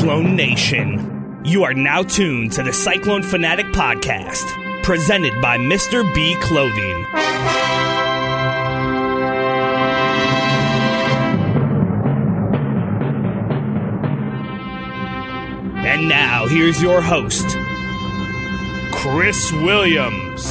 Cyclone Nation. You are now tuned to the Cyclone Fanatic Podcast, presented by Mr. B Clothing. And now, here's your host, Chris Williams.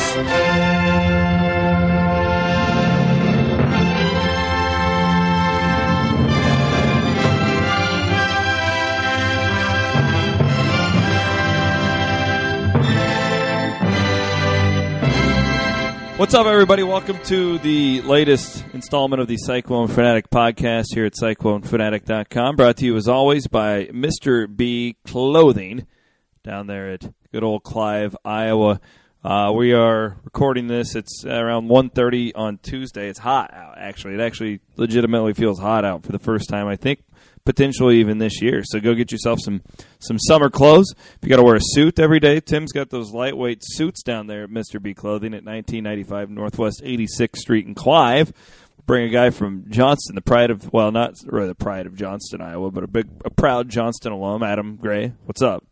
What's up, everybody? Welcome to the latest installment of the Cyclone Fanatic Podcast here at CycloneFanatic.com. Brought to you, as always, by Mr. B Clothing down there at good old Clive, Iowa. We are recording this. It's around 1:30 on Tuesday. It's hot out, actually. It actually legitimately feels hot out for the first time, I think, potentially even this year. So go get yourself some summer clothes. If you got to wear a suit every day, Tim's got those lightweight suits down there at Mr. B Clothing at 1995 Northwest 86th Street in Clive. Bring a guy from Johnston, the pride of, well, not really the pride of Johnston, Iowa, but a proud Johnston alum, Adam Gray. What's up?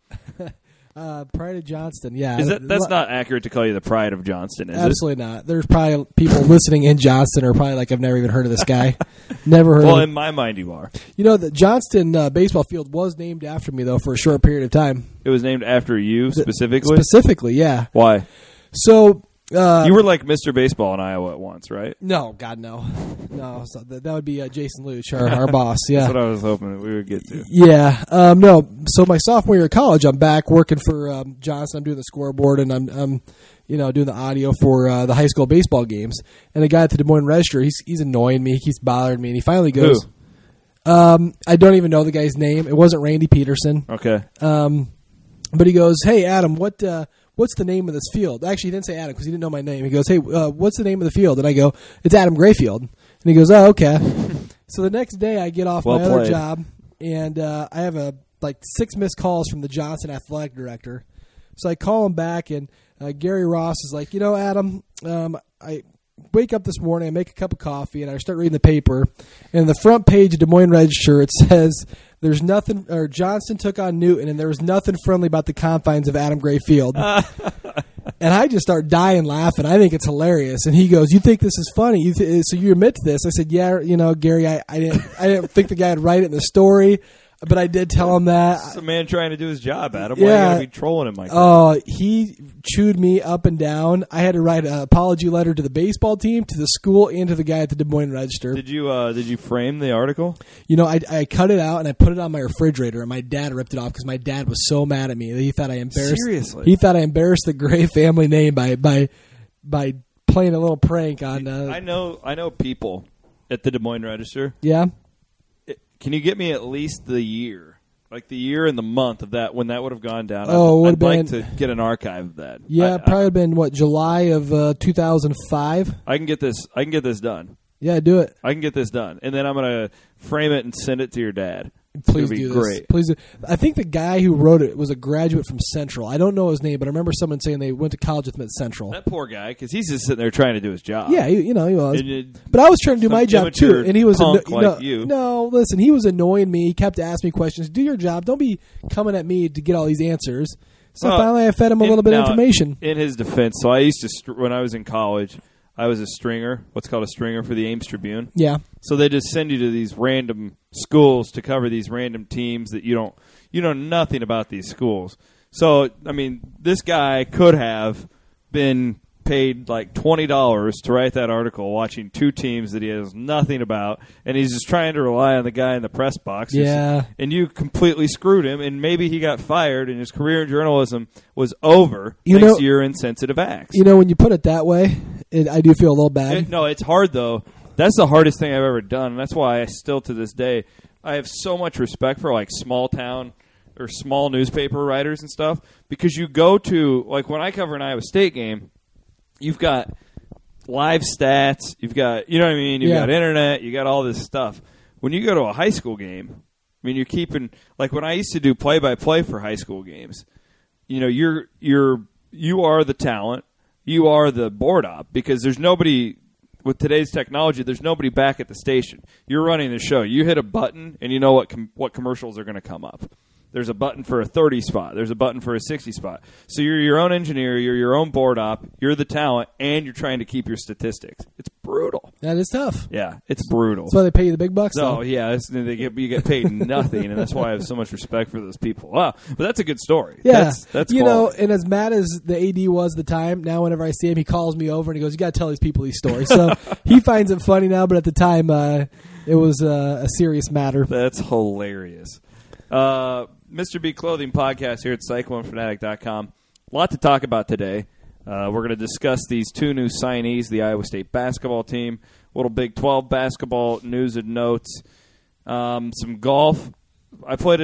Pride of Johnston, yeah. That's not accurate to call you the pride of Johnston, is Absolutely not. There's probably people listening in Johnston are probably like, I've never even heard of this guy. Never heard of him. Well, in my mind, you are. You know, the Johnston baseball field was named after me, though, for a short period of time. It was named after you specifically? Specifically, yeah. Why? So... you were like Mr. Baseball in Iowa at once, right? No, God, no. No, so that would be Jason Luch, our boss, yeah. That's what I was hoping that we would get to. Yeah. No, so my sophomore year of college, I'm back working for Johnston. I'm doing the scoreboard, and I'm doing the audio for the high school baseball games. And a guy at the Des Moines Register, he's annoying me. He keeps bothering me, and he finally goes... Who? I don't even know the guy's name. It wasn't Randy Peterson. Okay. But he goes, hey, Adam, what's the name of this field? Actually, he didn't say Adam because he didn't know my name. He goes, hey, what's the name of the field? And I go, it's Adam Gray Field. And he goes, oh, okay. So the next day I get off my other job, and I have 6 missed calls from the Johnson athletic director. So I call him back, and Gary Ross is like, Adam, I wake up this morning, I make a cup of coffee, and I start reading the paper. And the front page of Des Moines Register, it says, there's nothing, or Johnston took on Newton, and there was nothing friendly about the confines of Adam Gray Field. And I just start dying laughing. I think it's hilarious. And he goes, you think this is funny? So you admit to this? I said, yeah, Gary, I didn't think the guy would write it in the story. But I did tell him that. It's a man trying to do his job, Adam. Yeah. Why are you going to be trolling him like that? Oh, he chewed me up and down. I had to write an apology letter to the baseball team, to the school, and to the guy at the Des Moines Register. Did you frame the article? I cut it out and I put it on my refrigerator, and my dad ripped it off because my dad was so mad at me that he thought I embarrassed. Seriously? He thought I embarrassed the Gray family name by playing a little prank on. I know people at the Des Moines Register. Yeah. Can you get me at least the year? Like the year and the month of that, when that would have gone down. I'd like to get an archive of that. Yeah, probably been, July of 2005? I can get this done. Yeah, do it. I can get this done. And then I'm going to frame it and send it to your dad. Please do this. Great. Please do. I think the guy who wrote it was a graduate from Central. I don't know his name, but I remember someone saying they went to college with him at Central. That poor guy, because he's just sitting there trying to do his job. Yeah, he was. But I was trying to do my job too, and he was No, listen, he was annoying me. He kept asking me questions. Do your job. Don't be coming at me to get all these answers. So finally, I fed him a little bit of information. In his defense, so I used to when I was in college, I was a stringer, what's called a stringer for the Ames Tribune. Yeah. So they just send you to these random schools to cover these random teams that you know nothing about these schools. So, I mean, this guy could have been paid like $20 to write that article watching 2 teams that he has nothing about, and he's just trying to rely on the guy in the press box. Yeah. And you completely screwed him, and maybe he got fired, and his career in journalism was over thanks to your insensitive acts. When you put it that way, I do feel a little bad. No, it's hard, though. That's the hardest thing I've ever done, and that's why I still, to this day, I have so much respect for, like, small town or small newspaper writers and stuff, because you go to, like, when I cover an Iowa State game, you've got live stats, you've got, you know what I mean, you've got internet, you got all this stuff. When you go to a high school game, I mean, you're keeping, like when I used to do play-by-play for high school games, you are the talent, you are the board op, because there's nobody with today's technology, there's nobody back at the station. You're running the show. You hit a button, and you know what commercials are going to come up. There's a button for a 30 spot. There's a button for a 60 spot. So you're your own engineer. You're your own board op. You're the talent, and you're trying to keep your statistics. It's brutal. That is tough. Yeah, it's brutal. That's why they pay you the big bucks. Oh, yeah, you get paid nothing, and that's why I have so much respect for those people. Wow, but that's a good story. Yeah, that's you quality. know, and as mad as the AD was at the time, now whenever I see him, he calls me over and he goes, "You got to tell these people these stories." So he finds it funny now, but at the time, it was a serious matter. That's hilarious. Mr. B Clothing Podcast here at CycloneFanatic.com. A lot to talk about today. We're going to discuss these two new signees, the Iowa State basketball team, a little Big 12 basketball news and notes, some golf. I played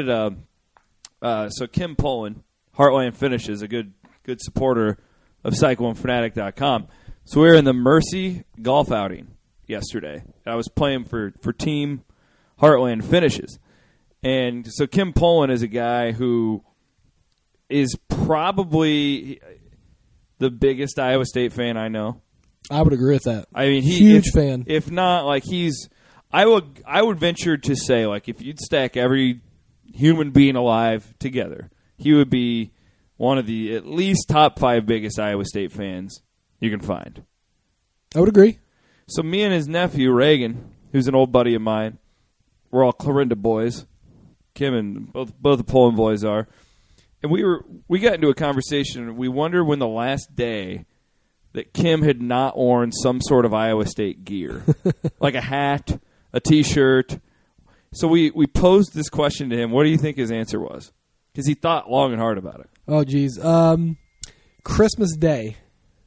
at so Kim Poland, Heartland Finishes, a good supporter of CycloneFanatic.com. So we were in the Mercy golf outing yesterday. I was playing for Team Heartland Finishes. And so Kim Poland is a guy who is probably the biggest Iowa State fan I know. I would agree with that. I mean, huge fan. If not, like I would venture to say, like, if you'd stack every human being alive together, he would be one of the at least top 5 biggest Iowa State fans you can find. I would agree. So me and his nephew Reagan, who's an old buddy of mine, we're all Clarinda boys. Kim and both the Poland boys are, and we got into a conversation. We wondered when the last day that Kim had not worn some sort of Iowa State gear, like a hat, a T-shirt. So we posed this question to him. What do you think his answer was? Because he thought long and hard about it. Oh, geez. Christmas Day.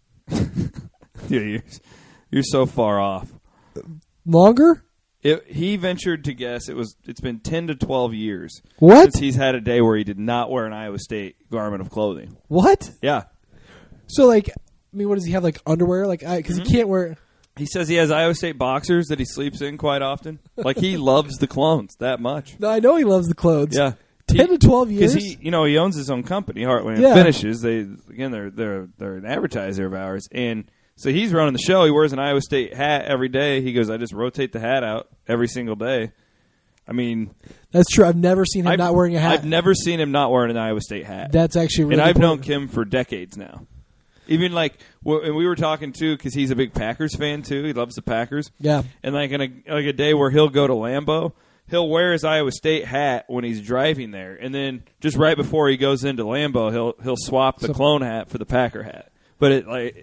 Yeah, you're so far off. Longer? He ventured to guess it's been 10 to 12 years What? since he's had a day where he did not wear an Iowa State garment of clothing. What? Yeah. So, like, I mean, what does he have, like, underwear? Like, because he can't wear... He says he has Iowa State boxers that he sleeps in quite often. Like, he loves the clones that much. No, I know he loves the clothes. Yeah. 10 to 12 years? Because he owns his own company, Heartland Yeah. Finishes. They're an advertiser of ours, and so he's running the show. He wears an Iowa State hat every day. He goes, I just rotate the hat out every single day. I mean, That's true. I've never seen him not wearing a hat. I've never seen him not wearing an Iowa State hat. That's actually really And I've known important. Kim for decades now. Even like, and we were talking too, because he's a big Packers fan too. He loves the Packers. Yeah. And like a day where he'll go to Lambeau, he'll wear his Iowa State hat when he's driving there, and then just right before he goes into Lambeau, he'll swap the clone hat for the Packer hat. But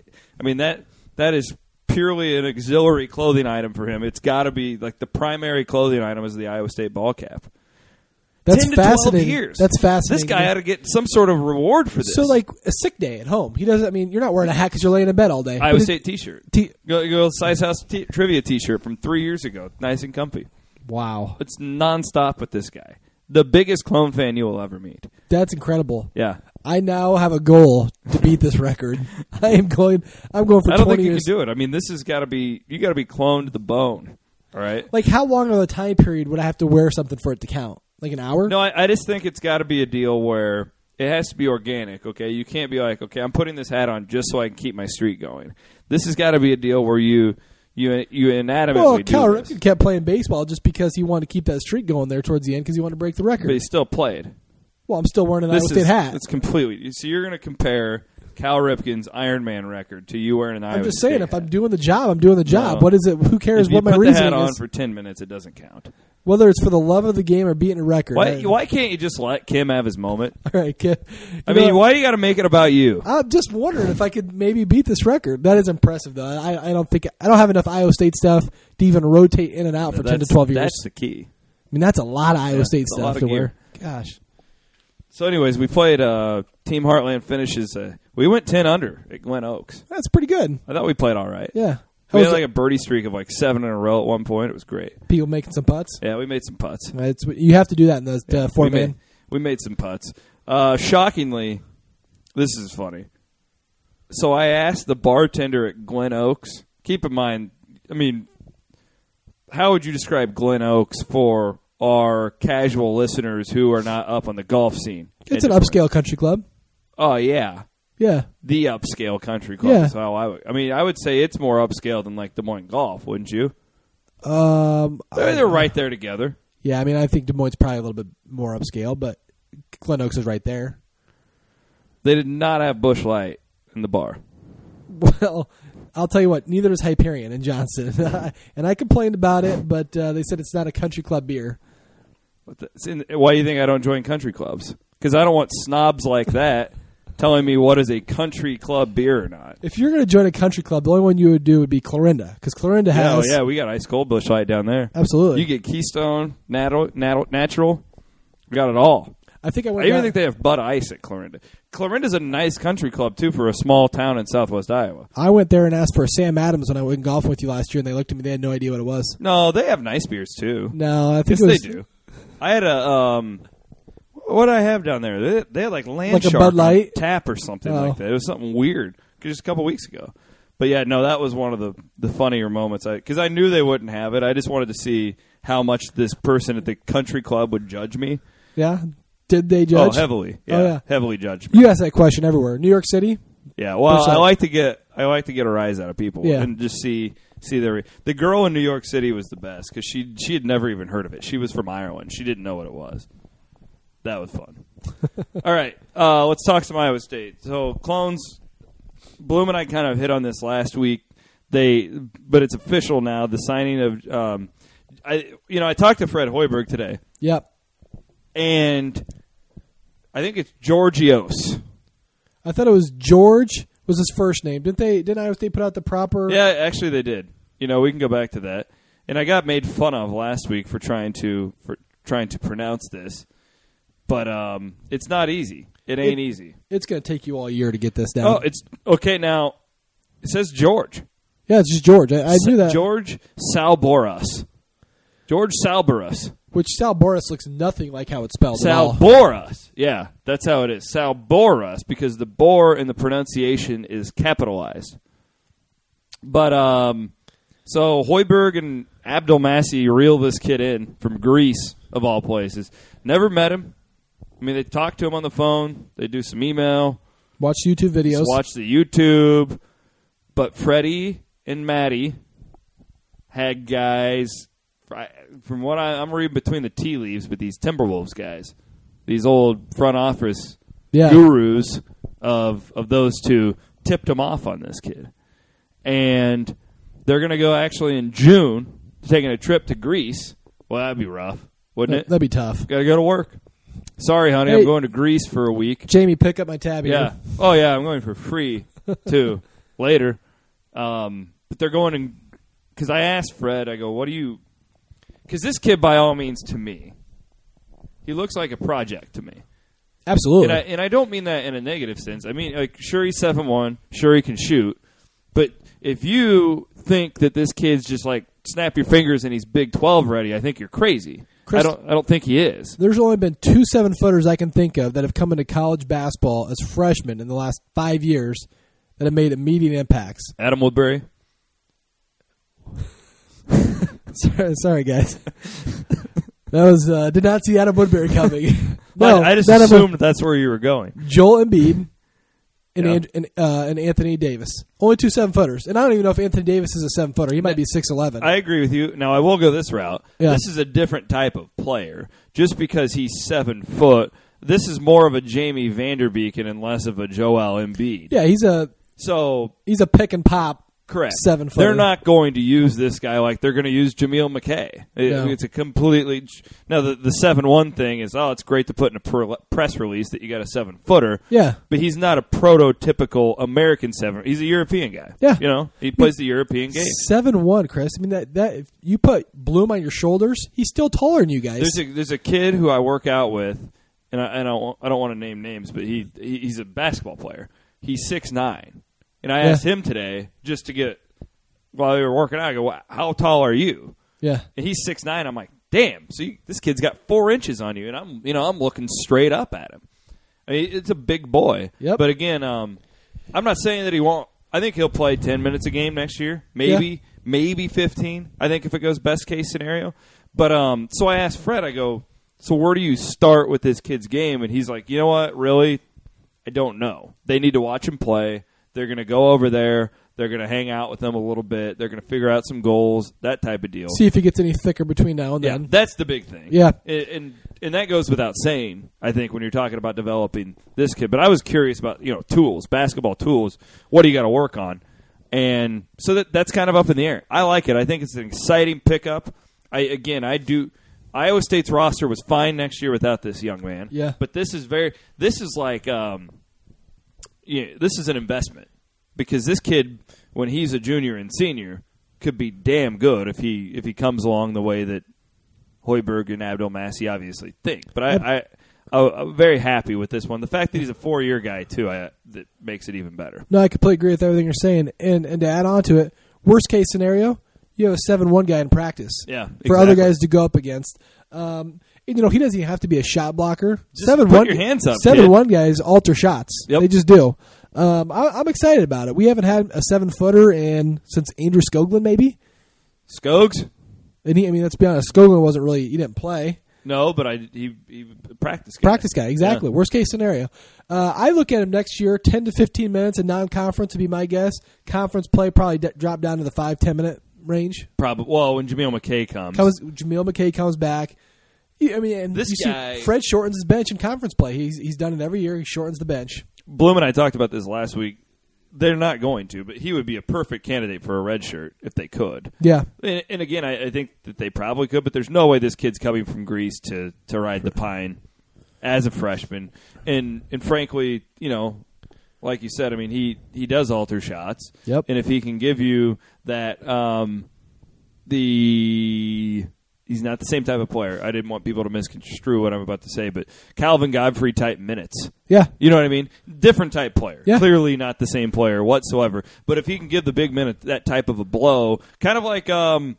that is purely an auxiliary clothing item for him. It's got to be like the primary clothing item is the Iowa State ball cap. That's 10 to 12 fascinating. years. That's fascinating. This guy ought to get some sort of reward for this. So, like, a sick day at home. He doesn't. I mean, you're not wearing a hat because you're laying in bed all day. Iowa State T-shirt. Go Size House trivia T-shirt from 3 years ago. Nice and comfy. Wow. It's nonstop with this guy. The biggest clone fan you will ever meet. That's incredible. Yeah. I now have a goal to beat this record. I'm going for 20 years. I don't think you can do it. I mean, this has got to be – you got to be cloned to the bone. All right? Like, how long of a time period would I have to wear something for it to count? Like an hour? No, I just think it's got to be a deal where it has to be organic, okay? You can't be like, okay, I'm putting this hat on just so I can keep my streak going. This has got to be a deal where you inadvertently Well, do Cal this. Ripken kept playing baseball just because he wanted to keep that streak going there towards the end because he wanted to break the record. But he still played. Well, I'm still wearing an Iowa State hat. It's completely. So you're going to compare Cal Ripken's Ironman record to you wearing an Iowa State I'm just saying, hat. if I'm doing the job, I'm doing the job. No. What is it? Who cares If you what my put the reasoning hat on is? for 10 minutes, it doesn't count. Whether it's for the love of the game or beating a record. Why can't you just let Kim have his moment? All right, kid. I mean, why do you got to make it about you? I'm just wondering if I could maybe beat this record. That is impressive, though. I don't have enough Iowa State stuff to even rotate in and out for 10 to 12 years. That's the key. I mean, that's a lot of Iowa State it's a stuff lot of to gear. wear. Gosh. So, anyways, we played Team Heartland Finishes. We went 10 under at Glen Oaks. That's pretty good. I thought we played all right. Yeah. We had like a birdie streak of like 7 in a row at one point. It was great. People making some putts. Yeah, we made some putts. You have to do that in the four-man. We made some putts. Shockingly, this is funny. So I asked the bartender at Glen Oaks. Keep in mind, I mean, how would you describe Glen Oaks for our casual listeners who are not up on the golf scene? It's an upscale country club. Oh, yeah. Yeah. The upscale country club Yeah. is how I mean, I would say it's more upscale than like Des Moines Golf, wouldn't you? They're They're right there together. Yeah, I mean, I think Des Moines is probably a little bit more upscale, but Glen Oaks is right there. They did not have Busch Light in the bar. Well, I'll tell you what, neither is Hyperion in Johnson. And I complained about it, but they said it's not a country club beer. Why do you think I don't join country clubs? Because I don't want snobs like that telling me what is a country club beer or not. If you're going to join a country club, the only one you would do would be Clarinda, because Clarinda has... Yeah, we got ice cold Busch Light down there. Absolutely. You get Keystone, natural. We got it all. I even think they have Bud Ice at Clarinda. Clarinda's a nice country club, too, for a small town in southwest Iowa. I went there and asked for a Sam Adams when I went golfing with you last year, and they looked at me. They had no idea what it was. No, they have nice beers, too. No, I think they do. I had a... what did I have down there? They had like Land like a Shark Bud Light tap or something like that. It was something weird just a couple weeks ago. But yeah, no, that was one of the funnier moments. Because I knew they wouldn't have it. I just wanted to see how much this person at the country club would judge me. Yeah? Did they judge? Oh, heavily. Yeah, yeah. Heavily judged me. You ask that question everywhere. New York City? Yeah, well, I like to get a rise out of people and just see the girl in New York City was the best because she had never even heard of it. She was from Ireland. She didn't know what it was. That was fun. All right, let's talk some Iowa State. So, Clones, Bloom and I kind of hit on this last week. But it's official now. The signing of, I talked to Fred Hoiberg today. Yep. And I think it's Georgios. I thought it was George was his first name. Didn't Iowa State put out the proper? Yeah, actually they did. We can go back to that. And I got made fun of last week for trying to pronounce this. But it's not easy. It ain't easy. It's going to take you all year to get this down. Oh, it's okay now. It says George. Yeah, it's just George. I knew that. George Salboras. George Salboras. Which Salboras looks nothing like how it's spelled at all. Salboras. Yeah, that's how it is. Salboras, because the bore in the pronunciation is capitalized. But, so Hoiberg and Abdelmassi reel this kid in from Greece, of all places. Never met him. I mean, they talk to him on the phone. They do some email. Watch YouTube videos. Just watch the YouTube. But Freddie and Maddie had guys... From what I'm reading between the tea leaves, but these Timberwolves guys, these old front office gurus of those two, tipped them off on this kid. And they're going to go actually in June, taking a trip to Greece. Well, that'd be rough, wouldn't it? That'd be tough. Got to go to work. Sorry, honey, I'm going to Greece for a week. Jamie, pick up my tab here. Yeah. Oh, yeah, I'm going for free, too, later. But they're going in, because I asked Fred, I go, what do you... Because this kid, by all means, to me, he looks like a project to me. Absolutely. And I don't mean that in a negative sense. I mean, like, sure, he's 7'1", sure, he can shoot. But if you think that this kid's just like, snap your fingers and he's Big 12 ready, I think you're crazy. Chris, I don't think he is. There's only been 2 7-footers I can think of that have come into college basketball as freshmen in the last 5 years that have made immediate impacts. Adam Woodbury. Sorry, guys. That was did not see Adam Woodbury coming. No, I just assumed that's where you were going. Joel Embiid and Anthony Davis. Only 2 7-footers. And I don't even know if Anthony Davis is a 7-footer. He might be 6'11". I agree with you. Now, I will go this route. Yeah. This is a different type of player. Just because he's 7 foot, this is more of a Jamie Vanderbeeken and less of a Joel Embiid. Yeah, he's a pick and pop. Correct. 7-footer. They're not going to use this guy like they're going to use Jameel McKay. No. It's a completely... Now, the 7'1" thing is, it's great to put in a press release that you got a 7-footer. Yeah. But he's not a prototypical American 7. He's a European guy. Yeah. He plays the European game. 7'1", Chris. I mean, that if you put Bloom on your shoulders, he's still taller than you guys. There's a kid who I work out with, and I don't want to name names, but he's a basketball player. He's 6'9". And I asked him today, just to get, while we were working out, I go, how tall are you? Yeah. And he's 6'9". I'm like, damn, this kid's got 4 inches on you. And I'm looking straight up at him. I mean, it's a big boy. Yep. But again, I'm not saying that he won't. I think he'll play 10 minutes a game next year. Maybe 15. I think if it goes best case scenario. But so I asked Fred, I go, so where do you start with this kid's game? And he's like, you know what, really? I don't know. They need to watch him play. They're going to go over there. They're going to hang out with him a little bit. They're going to figure out some goals, that type of deal. See if he gets any thicker between now and Yeah, then. that's the big thing. Yeah. And that goes without saying, I think, when you're talking about developing this kid. But I was curious about, tools, basketball tools. What do you got to work on? And so that's kind of up in the air. I like it. I think it's an exciting pickup. Iowa State's roster was fine next year without this young man. Yeah. But this is like this is an investment. Because this kid, when he's a junior and senior, could be damn good if he comes along the way that Hoiberg and Abdel-Masih obviously think. But I'm very happy with this one. The fact that he's a 4-year guy, too, that makes it even better. No, I completely agree with everything you're saying. And to add on to it, worst case scenario, you have a 7-1 guy in practice. Yeah, for other guys to go up against. He doesn't even have to be a shot blocker. Just put your hands up, 7-1 guys alter shots. Yep. They just do. I'm excited about it. We haven't had a 7-footer since Andrew Skoglund, maybe. Skogs? And let's be honest, Skoglund wasn't really. He didn't play. No, but he practiced guy. Practice guy, exactly. Yeah. Worst case scenario. I look at him next year, 10 to 15 minutes in non-conference would be my guess. Conference play probably drop down to the 5-10 minute range. Probably. Well, when Jameel McKay comes. Jameel McKay comes back. Fred shortens his bench in conference play. He's done it every year. He shortens the bench. Bloom and I talked about this last week. They're not going to, but he would be a perfect candidate for a red shirt if they could. Yeah. And again, I think that they probably could, but there's no way this kid's coming from Greece to ride the pine as a freshman. And frankly, like you said, he does alter shots. Yep. And if he can give you that, he's not the same type of player. I didn't want people to misconstrue what I'm about to say, but Calvin Godfrey type minutes. Yeah. You know what I mean? Different type player. Yeah. Clearly not the same player whatsoever. But if he can give the big minute that type of a blow, kind of like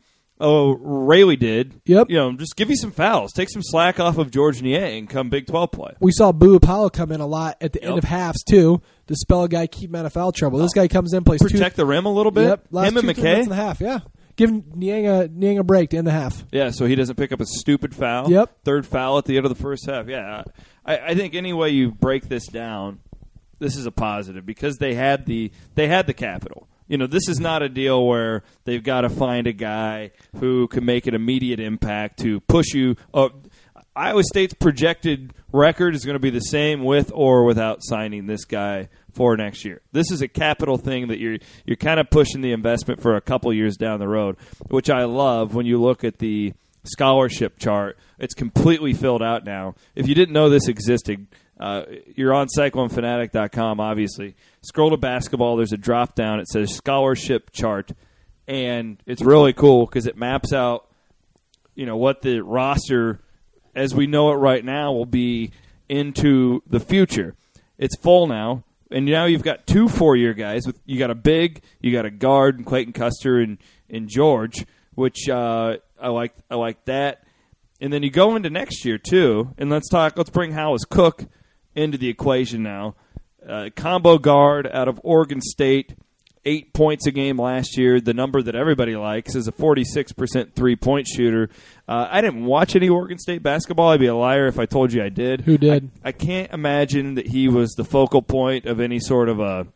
Rayleigh did, yep. Just give you some fouls. Take some slack off of George Niang come Big 12 play. We saw Boo Apollo come in a lot at the end of halves, too, to spell a guy keep him out of foul trouble. This guy comes in, plays Protect the rim a little bit? Yep. Last Him and 2-3 minutes McKay? in the half, yeah. Give Niang a break to end the half. Yeah, so he doesn't pick up a stupid foul. Yep. Third foul at the end of the first half. Yeah, I think any way you break this down, this is a positive because they had the capital. This is not a deal where they've got to find a guy who can make an immediate impact to push you. Iowa State's projected record is going to be the same with or without signing this guy for next year. This is a capital thing that you're kind of pushing the investment for a couple years down the road, which I love when you look at the scholarship chart. It's completely filled out now. If you didn't know this existed, you're on CycloneFanatic.com, obviously. Scroll to basketball. There's a drop down. It says scholarship chart, and it's really cool because it maps out, what the roster as we know it right now will be into the future. It's full now, and now you've got 2 4-year guys. You got a big, you got a guard, and Clayton Custer and George, which I like that. And then you go into next year too, and let's bring Hollis Cook into the equation now. Combo guard out of Oregon State, 8 points a game last year. The number that everybody likes is a 46% 3-point shooter. I didn't watch any Oregon State basketball. I'd be a liar if I told you I did. Who did? I can't imagine that he was the focal point of any sort of a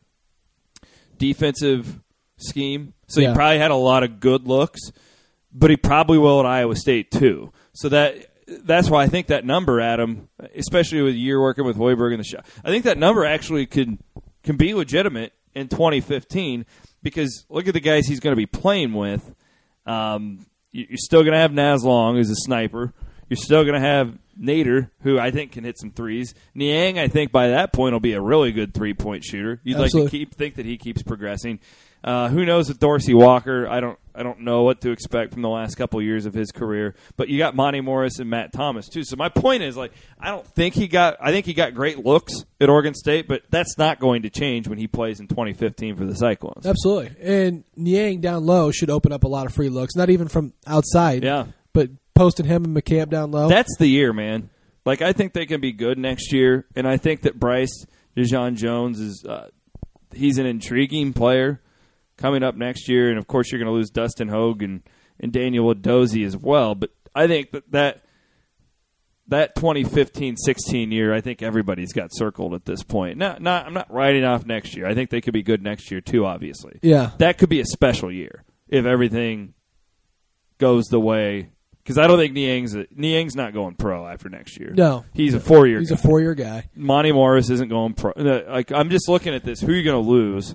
defensive scheme. So he probably had a lot of good looks, but he probably will at Iowa State too. So that's why I think that number, Adam, especially with a year working with Hoiberg and the shot, I think that number actually can be legitimate in 2015 because look at the guys he's going to be playing with. You're still going to have Naz Long, who's a sniper. You're still going to have Nader, who I think can hit some threes. Niang, I think by that point, will be a really good 3-point shooter. You'd Absolutely. like to think that he keeps progressing. Who knows with Dorsey Walker? I don't know what to expect from the last couple of years of his career. But you got Monty Morris and Matt Thomas too. So my point is, I think he got great looks at Oregon State, but that's not going to change when he plays in 2015 for the Cyclones. Absolutely. And Niang down low should open up a lot of free looks, not even from outside. Yeah. But posting him and McCamp down low. That's the year, man. I think they can be good next year, and I think that Bryce DeJean-Jones is he's an intriguing player coming up next year, and of course you're going to lose Dustin Hogue and Daniel Adozzi as well. But I think that that 2015-16 year, I think everybody's got circled at this point. I'm not writing off next year. I think they could be good next year too, obviously. Yeah. That could be a special year if everything goes the way. Because I don't think Niang's not going pro after next year. No. He's a 4-year guy. He's a 4-year guy. Monty Morris isn't going pro. Like, I'm just looking at this. Who are you going to lose?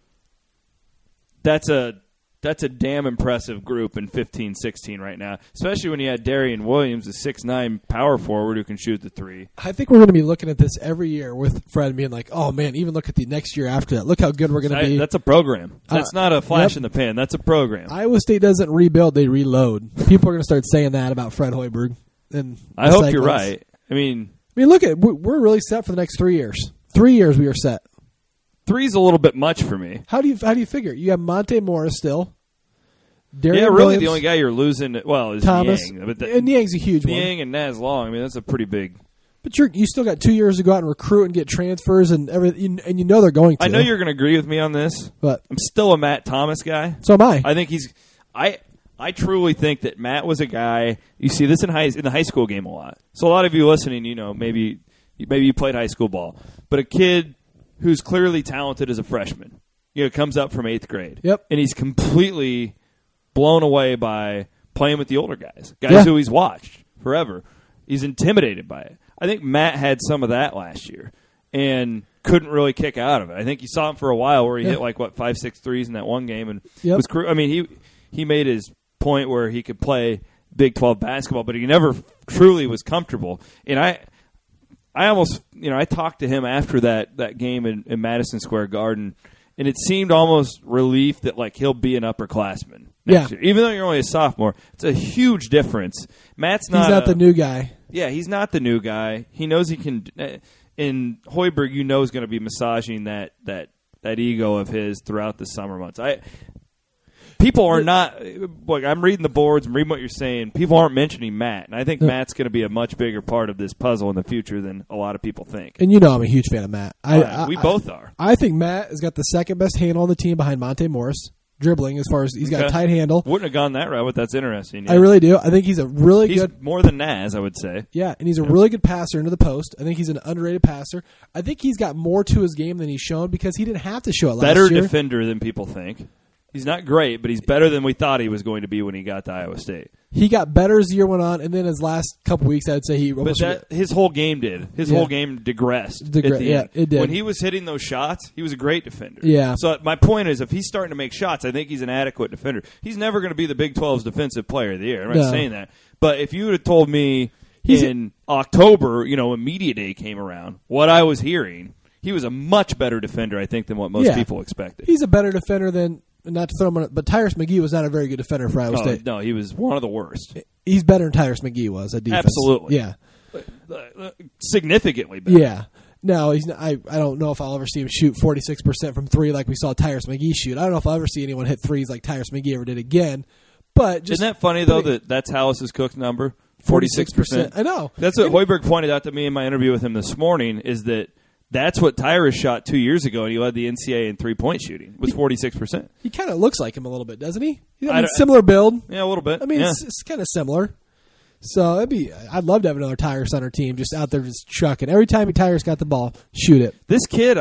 That's a damn impressive group in 15-16 right now, especially when you had Darian Williams, a 6'9" power forward who can shoot the three. I think we're going to be looking at this every year with Fred being like, oh, man, even look at the next year after that. Look how good we're going to be. That's a program. That's not a flash in the pan. That's a program. Iowa State doesn't rebuild, they reload. People are going to start saying that about Fred Hoiberg. And I hope you're right. I mean, look at we're really set for the next 3 years. 3 years we are set. 3's a little bit much for me. How do you figure? You have Monte Morris still. Darian really, Williams, the only guy you're losing, is Thomas. Niang. But And Niang's a huge one. Niang and Naz Long, I mean, that's a pretty big. But you still got 2 years to go out and recruit and get transfers and everything, and you know they're going to. I know you're going to agree with me on this, but I'm still a Matt Thomas guy. So am I. I think I truly think that Matt was a guy. You see this in the high school game a lot. So a lot of you listening, maybe you played high school ball, but a kid who's clearly talented as a freshman, comes up from 8th grade. Yep. And he's completely blown away by playing with the older guys who he's watched forever. He's intimidated by it. I think Matt had some of that last year and couldn't really kick out of it. I think you saw him for a while where he hit 5-6 threes in that one game and was. I mean, he made his point where he could play Big 12 basketball, but he never truly was comfortable. And I almost, I talked to him after that game in Madison Square Garden, and it seemed almost relief that he'll be an upperclassman next year. Even though you're only a sophomore, it's a huge difference. He's not the new guy. Yeah, he's not the new guy. He knows he can. And Hoiberg, is going to be massaging that ego of his throughout the summer months. People are not. Look, I'm reading the boards and reading what you're saying. People aren't mentioning Matt, and I think Matt's going to be a much bigger part of this puzzle in the future than a lot of people think. And I'm a huge fan of Matt. We both are. I think Matt has got the second best handle on the team behind Monte Morris. Dribbling, as far as he's got a tight handle. Wouldn't have gone that route, but that's interesting. Yeah. I really do. I think he's a really good. He's more than Naz, I would say. Yeah, and he's a really good passer into the post. I think he's an underrated passer. I think he's got more to his game than he's shown because he didn't have to show it last year. Better defender than people think. He's not great, but he's better than we thought he was going to be when he got to Iowa State. He got better as the year went on, and then his last couple weeks, I would say he almost. But his whole game did. His whole game digressed. At the end. It did. When he was hitting those shots, he was a great defender. Yeah. So my point is, if he's starting to make shots, I think he's an adequate defender. He's never going to be the Big 12's defensive player of the year. I'm not saying that. But if you would have told me in October, when Media Day came around, what I was hearing, he was a much better defender, I think, than what most people expected. He's a better defender than. Not to throw him on it, but Tyrus McGee was not a very good defender for Iowa State. No, he was one of the worst. He's better than Tyrus McGee was at defense. Absolutely. Yeah. Significantly better. Yeah. No, he's not, I don't know if I'll ever see him shoot 46% from three like we saw Tyrus McGee shoot. I don't know if I'll ever see anyone hit threes like Tyrus McGee ever did again. But isn't that funny, though, that's Hallis's Cook number? 46%. I know. That's what Hoiberg pointed out to me in my interview with him this morning, is that's what Tyrus shot 2 years ago, and he led the NCAA in three-point shooting with 46%. He kind of looks like him a little bit, doesn't he? Similar build. Yeah, a little bit. I mean, it's kind of similar. So I'd love to have another Tyrus on our team, just out there just chucking. Every time Tyrus got the ball, shoot it. This kid,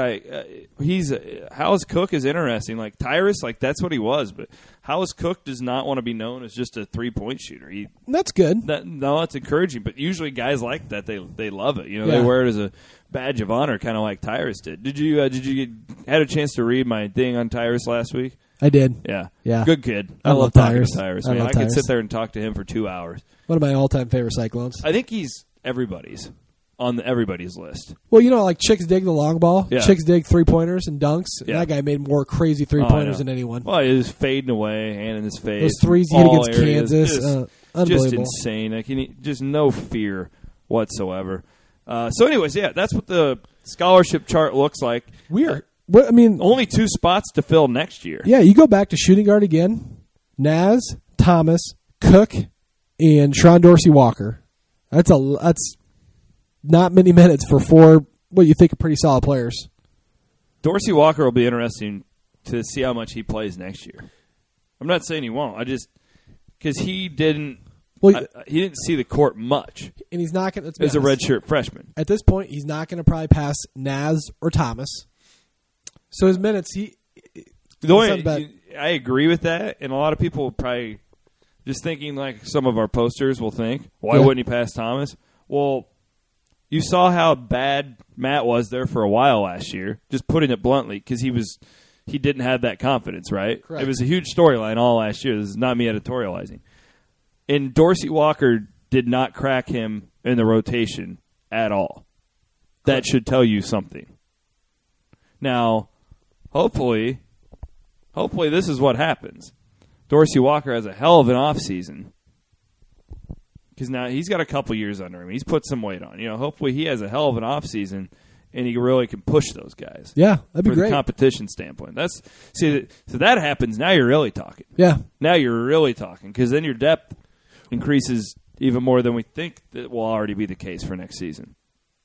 Hallis Cook is interesting. Like Tyrus, that's what he was, but Hallis Cook does not want to be known as just a three-point shooter. That's good. That's encouraging. But usually guys like that, they love it. They wear it as a badge of honor, kind of like Tyrus did. Did you had a chance to read my thing on Tyrus last week? I did. Yeah. Good kid. I love talking Tyrus. to Tyrus. I could sit there and talk to him for 2 hours. One of my all-time favorite Cyclones. I think he's everybody's on everybody's list. Well, like Chicks dig the long ball. Yeah. Chicks dig three-pointers and dunks. Yeah. That guy made more crazy three-pointers than anyone. Well, he was fading away, hand in his face. Those threes he hit against areas, Kansas, unbelievable. Just insane. Just no fear whatsoever. So anyways, that's what the scholarship chart looks like. Weird. Only 2 spots to fill next year. Yeah, you go back to shooting guard again. Naz, Thomas, Cook, and Sean Dorsey Walker. That's not many minutes for 4 what you think are pretty solid players. Dorsey Walker will be interesting to see how much he plays next year. I'm not saying he won't. Because he didn't Well, he didn't see the court much and he's not going to. as a redshirt freshman. At this point, he's not going to probably pass Naz or Thomas. So his minutes, I agree with that, and a lot of people probably just thinking like some of our posters will think, why wouldn't he pass Thomas? Well, you saw how bad Matt was there for a while last year, just putting it bluntly, because he didn't have that confidence, right? Correct. It was a huge storyline all last year. This is not me editorializing. And Dorsey Walker did not crack him in the rotation at all. That should tell you something. Now, hopefully this is what happens. Dorsey Walker has a hell of an offseason because now he's got a couple years under him. He's put some weight on. Hopefully he has a hell of an offseason and he really can push those guys. Yeah, that'd be from great. The competition standpoint. So that happens. Now you're really talking. Yeah. Now you're really talking because then your depth increases even more than we think that will already be the case for next season.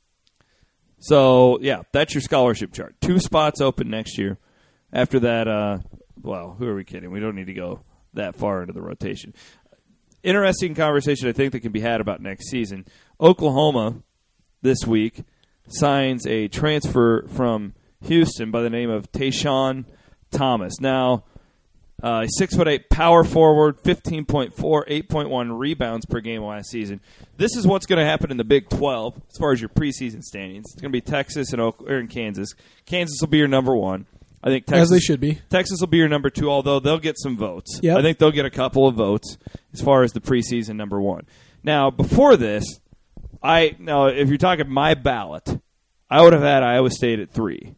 So, yeah, that's your scholarship chart. 2 spots open next year. After that, who are we kidding? We don't need to go that far into the rotation. Interesting conversation I think that can be had about next season. Oklahoma this week signs a transfer from Houston by the name of Tayshawn Thomas. Now, 6'8" power forward, 15.4, 8.1 rebounds per game last season. This is what's going to happen in the Big 12 as far as your preseason standings. It's going to be Texas and Kansas. Kansas will be your number 1. I think Texas, as they should be. Texas will be your number 2, although they'll get some votes. Yep. I think they'll get a couple of votes as far as the preseason number 1. Now, before this, if you're talking my ballot, I would have had Iowa State at 3.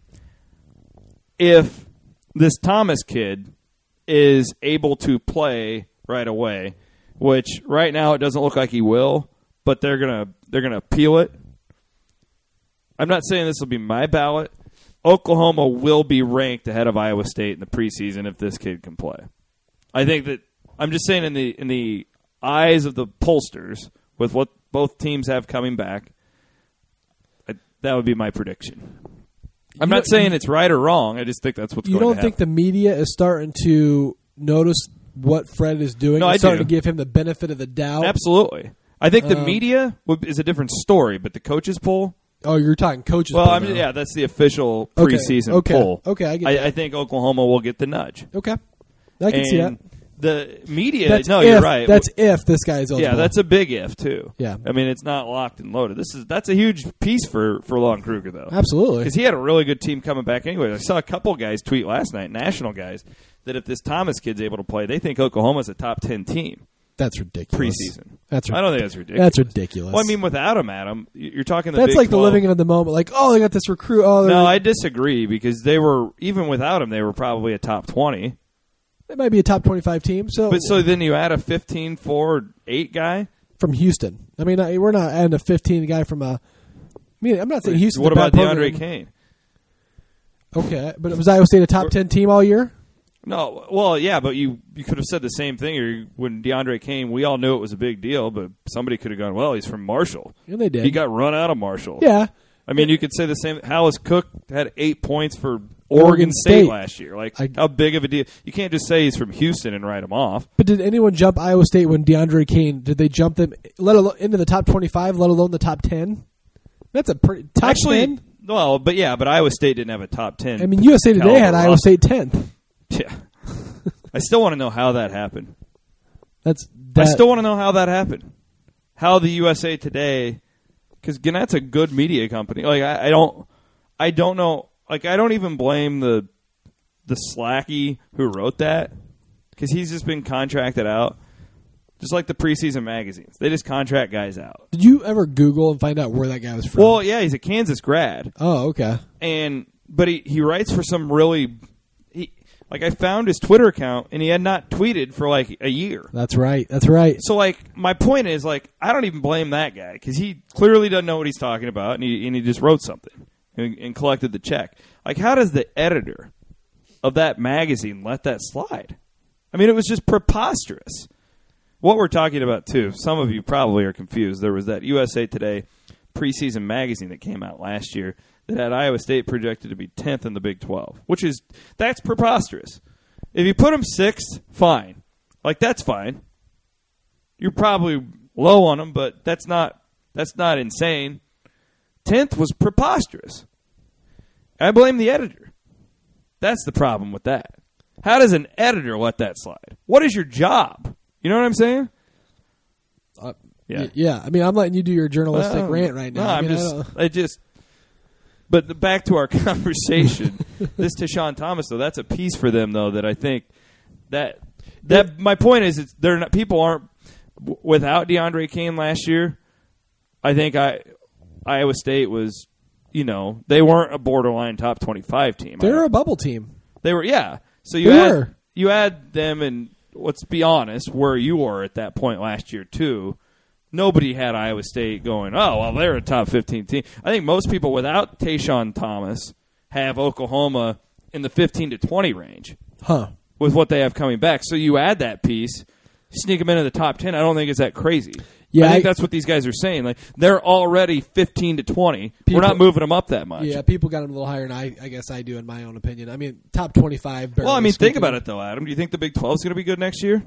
If this Thomas kid is able to play right away, which right now it doesn't look like he will, but they're gonna appeal it. I'm not saying this will be my ballot. Oklahoma will be ranked ahead of Iowa State in the preseason if this kid can play. I think that I'm just saying in the eyes of the pollsters with what both teams have coming back, that would be my prediction. I'm not saying it's right or wrong. I just think that's what's going to happen. You don't think the media is starting to notice what Fred is doing? No, and I starting do. to give him the benefit of the doubt? Absolutely. I think the media is a different story, but the coaches poll. Oh, you're talking coaches. Well, that's the official preseason poll. Okay, I get that. I think Oklahoma will get the nudge. Okay, I can see that. The media, You're right. That's if this guy is eligible. Yeah, that's a big if too. Yeah, I mean it's not locked and loaded. That's a huge piece for Lon Kruger though. Absolutely, because he had a really good team coming back anyway. I saw a couple guys tweet last night, national guys, that if this Thomas kid's able to play, they think Oklahoma's a top 10 team. That's ridiculous. Preseason. I don't think that's ridiculous. That's ridiculous. Well, I mean, without him, Adam, you're talking the That's Big like 12. the living in the moment. Like, oh, they got this recruit. Oh, no, I disagree because they were, even without him, they were probably a top 20. They might be a top 25 team. So then you add a 15-4-8 guy from Houston. I mean, we're not adding a 15 guy from a. I mean, I'm not saying Houston. What about DeAndre Kane? Okay, but was Iowa State a top 10 team all year? No, well, yeah, but you could have said the same thing. Or when DeAndre Kane, we all knew it was a big deal, but somebody could have gone, well, he's from Marshall. And they did. He got run out of Marshall. Yeah. I mean, you could say the same. Hollis Cook had 8 points for Oregon State last year. Like, how big of a deal? You can't just say he's from Houston and write him off. But did anyone jump Iowa State when DeAndre Kane? Did they jump them into the top 25, let alone the top 10? That's a pretty top 10. Well, but Iowa State didn't have a top 10. I mean, USA Today had Iowa State 10th. Yeah. I still want to know how that happened. I still want to know how that happened. How the USA Today, because Gannett's a good media company. Like I don't know. Like I don't even blame the slacky who wrote that because he's just been contracted out, just like the preseason magazines. They just contract guys out. Did you ever Google and find out where that guy was from? Well, yeah, he's a Kansas grad. Oh, okay. But he writes for some really. Like, I found his Twitter account, and he had not tweeted for, like, a year. That's right. So, like, my point is, like, I don't even blame that guy, because he clearly doesn't know what he's talking about, and he just wrote something and collected the check. Like, how does the editor of that magazine let that slide? I mean, it was just preposterous. What we're talking about, too, some of you probably are confused. There was that USA Today preseason magazine that came out last year that had Iowa State projected to be 10th in the Big 12, that's preposterous. If you put them 6th, fine. Like, that's fine. you're probably low on them, but that's not insane. 10th was preposterous. I blame the editor. That's the problem with that. How does an editor let that slide? What is your job? You know what I'm saying? Yeah. I mean, I'm letting you do your journalistic rant right now. But back to our conversation. This Tashawn Thomas, though, that's a piece for them, though, that I think that my point is, they're not, people aren't, without DeAndre Kane last year, I think Iowa State was, they weren't a borderline top 25 team. They're a bubble team. They were, yeah. So you add them, and let's be honest, where you were at that point last year, too. Nobody had Iowa State going, oh, well, they're a top 15 team. I think most people without Tashawn Thomas have Oklahoma in the 15 to 20 range with what they have coming back. So you add that piece, sneak them into the top 10. I don't think it's that crazy. Yeah, I think that's what these guys are saying. Like, they're already 15 to 20. We're not moving them up that much. Yeah, people got them a little higher than I guess I do, in my own opinion. I mean, top 25. Well, I mean, think about it, though, Adam. Do you think the Big 12 is going to be good next year?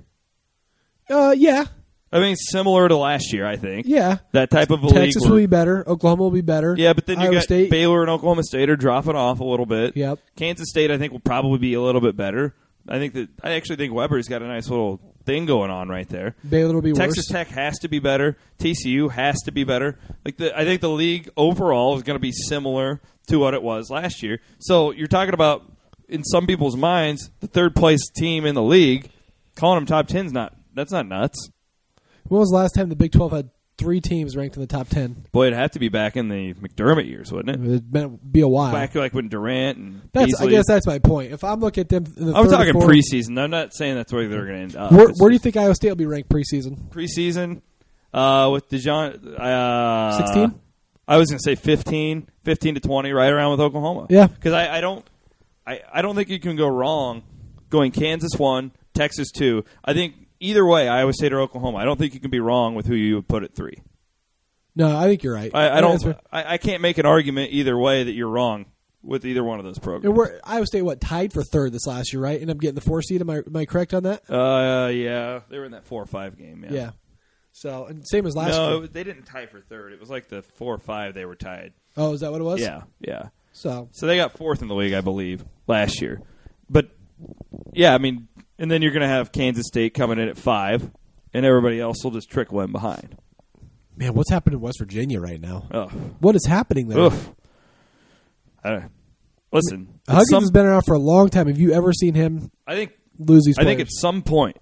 Yeah. I mean, similar to last year, I think. Yeah. That type of a Texas will be better. Oklahoma will be better. Yeah, but then you got State. Baylor and Oklahoma State are dropping off a little bit. Yep. Kansas State, I think, will probably be a little bit better. I actually think Weber's got a nice little thing going on right there. Baylor will be Texas worse. Tech has to be better. TCU has to be better. I think the league overall is going to be similar to what it was last year. So you're talking about, in some people's minds, the third place team in the league, calling them top 10's that's not nuts. When was the last time the Big 12 had 3 teams ranked in the top 10? Boy, it'd have to be back in the McDermott years, wouldn't it? It'd be a while. Back like when Durant and I Beasley. guess that's my point. If I'm looking at them in the I'm third talking or fourth, preseason. I'm not saying that's where they're going to end up. Where do you think Iowa State will be ranked preseason? Preseason with DeJohn 16? I was going to say 15 to 20, right around with Oklahoma. Yeah. Because I don't think you can go wrong going Kansas 1, Texas 2. I think either way, Iowa State or Oklahoma, I don't think you can be wrong with who you would put at 3. No, I think you're right. I can't make an argument either way that you're wrong with either one of those programs. Iowa State, tied for 3rd this last year, right? And I'm getting the 4 seed. Am I correct on that? Yeah. They were in that 4 or 5 game, yeah. Yeah. So, and same as last year. No, they didn't tie for 3rd. It was like the 4 or 5 they were tied. Oh, is that what it was? Yeah. So they got 4th in the league, I believe, last year. But, yeah, I mean, and then you're going to have Kansas State coming in at 5, and everybody else will just trickle in behind. Man, what's happening in West Virginia right now? Oh. What is happening there? Listen, Huggins has been around for a long time. Have you ever seen him lose these players? I think at some point,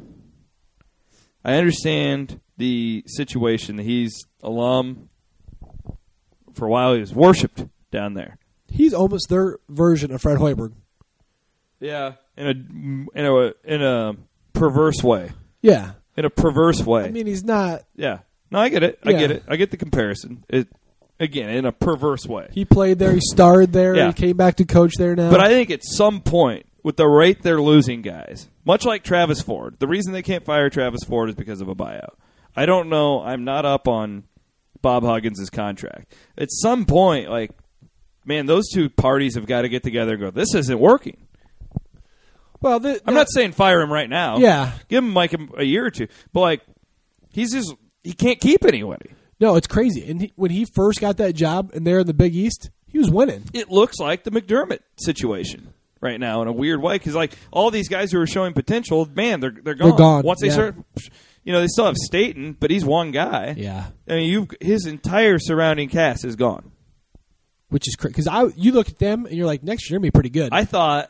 I understand the situation that he's alum. For a while, he was worshipped down there. He's almost their version of Fred Hoiberg. Yeah, in a perverse way. Yeah, in a perverse way. I mean, he's not. Yeah, no, I get it. I get it. I get the comparison. Again, in a perverse way. He played there. He starred there. Yeah. He came back to coach there now. But I think at some point, with the rate they're losing guys, much like Travis Ford, the reason they can't fire Travis Ford is because of a buyout. I don't know. I'm not up on Bob Huggins' contract. At some point, man, those two parties have got to get together and go, this isn't working. Well, I'm not saying fire him right now. Yeah. Give him a year or two. But he can't keep anybody. No, it's crazy. And when he first got that job and they're in the Big East, he was winning. It looks like the McDermott situation right now in a weird way because all these guys who are showing potential, man, they're gone. They're gone. Once they start, they still have Staten, but he's one guy. Yeah. I mean, his entire surrounding cast is gone. Which is crazy because you look at them and you're like, next year going to be pretty good. I thought,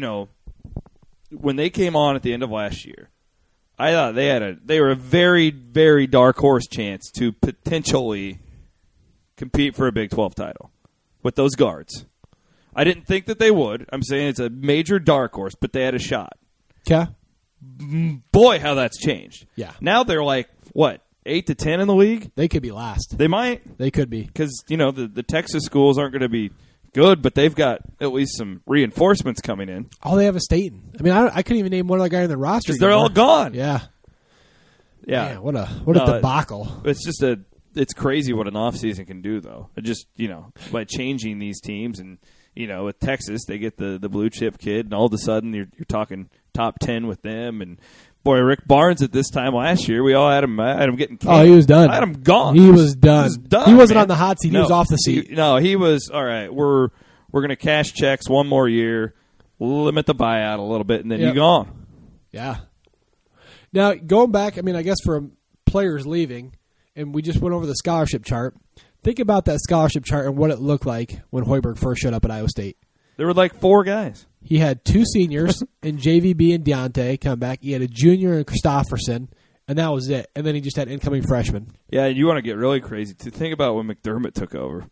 when they came on at the end of last year, I thought they were a very, very dark horse chance to potentially compete for a Big 12 title with those guards. I didn't think that they would. I'm saying it's a major dark horse, but they had a shot. Okay. Boy, how that's changed. Yeah. Now they're 8 to 10 in the league? They could be last. They might. They could be. Because, the Texas schools aren't going to be good, but they've got at least some reinforcements coming in. All they have is Staten. I mean, I couldn't even name one other guy on the roster. Because they're all gone. Yeah. Yeah. Man, what a debacle. It's crazy what an offseason can do, though. It just, by changing these teams and, with Texas, they get the blue chip kid, and all of a sudden you're talking top 10 with them, and Boy, Rick Barnes at this time last year, we all had him getting canned. Oh, he was done. I had him gone. He was done. He wasn't man. on the hot seat. He was off the seat. He was, all right, we're going to cash checks one more year, limit the buyout a little bit, and then you're gone. Yeah. Now, going back, I mean, I guess for players leaving, and we just went over the scholarship chart, think about that scholarship chart and what it looked like when Hoiberg first showed up at Iowa State. There were like 4 guys. He had 2 seniors in JVB and Deontay come back. He had a junior in Christofferson, and that was it. And then he just had incoming freshmen. Yeah, and you want to get really crazy to think about when McDermott took over.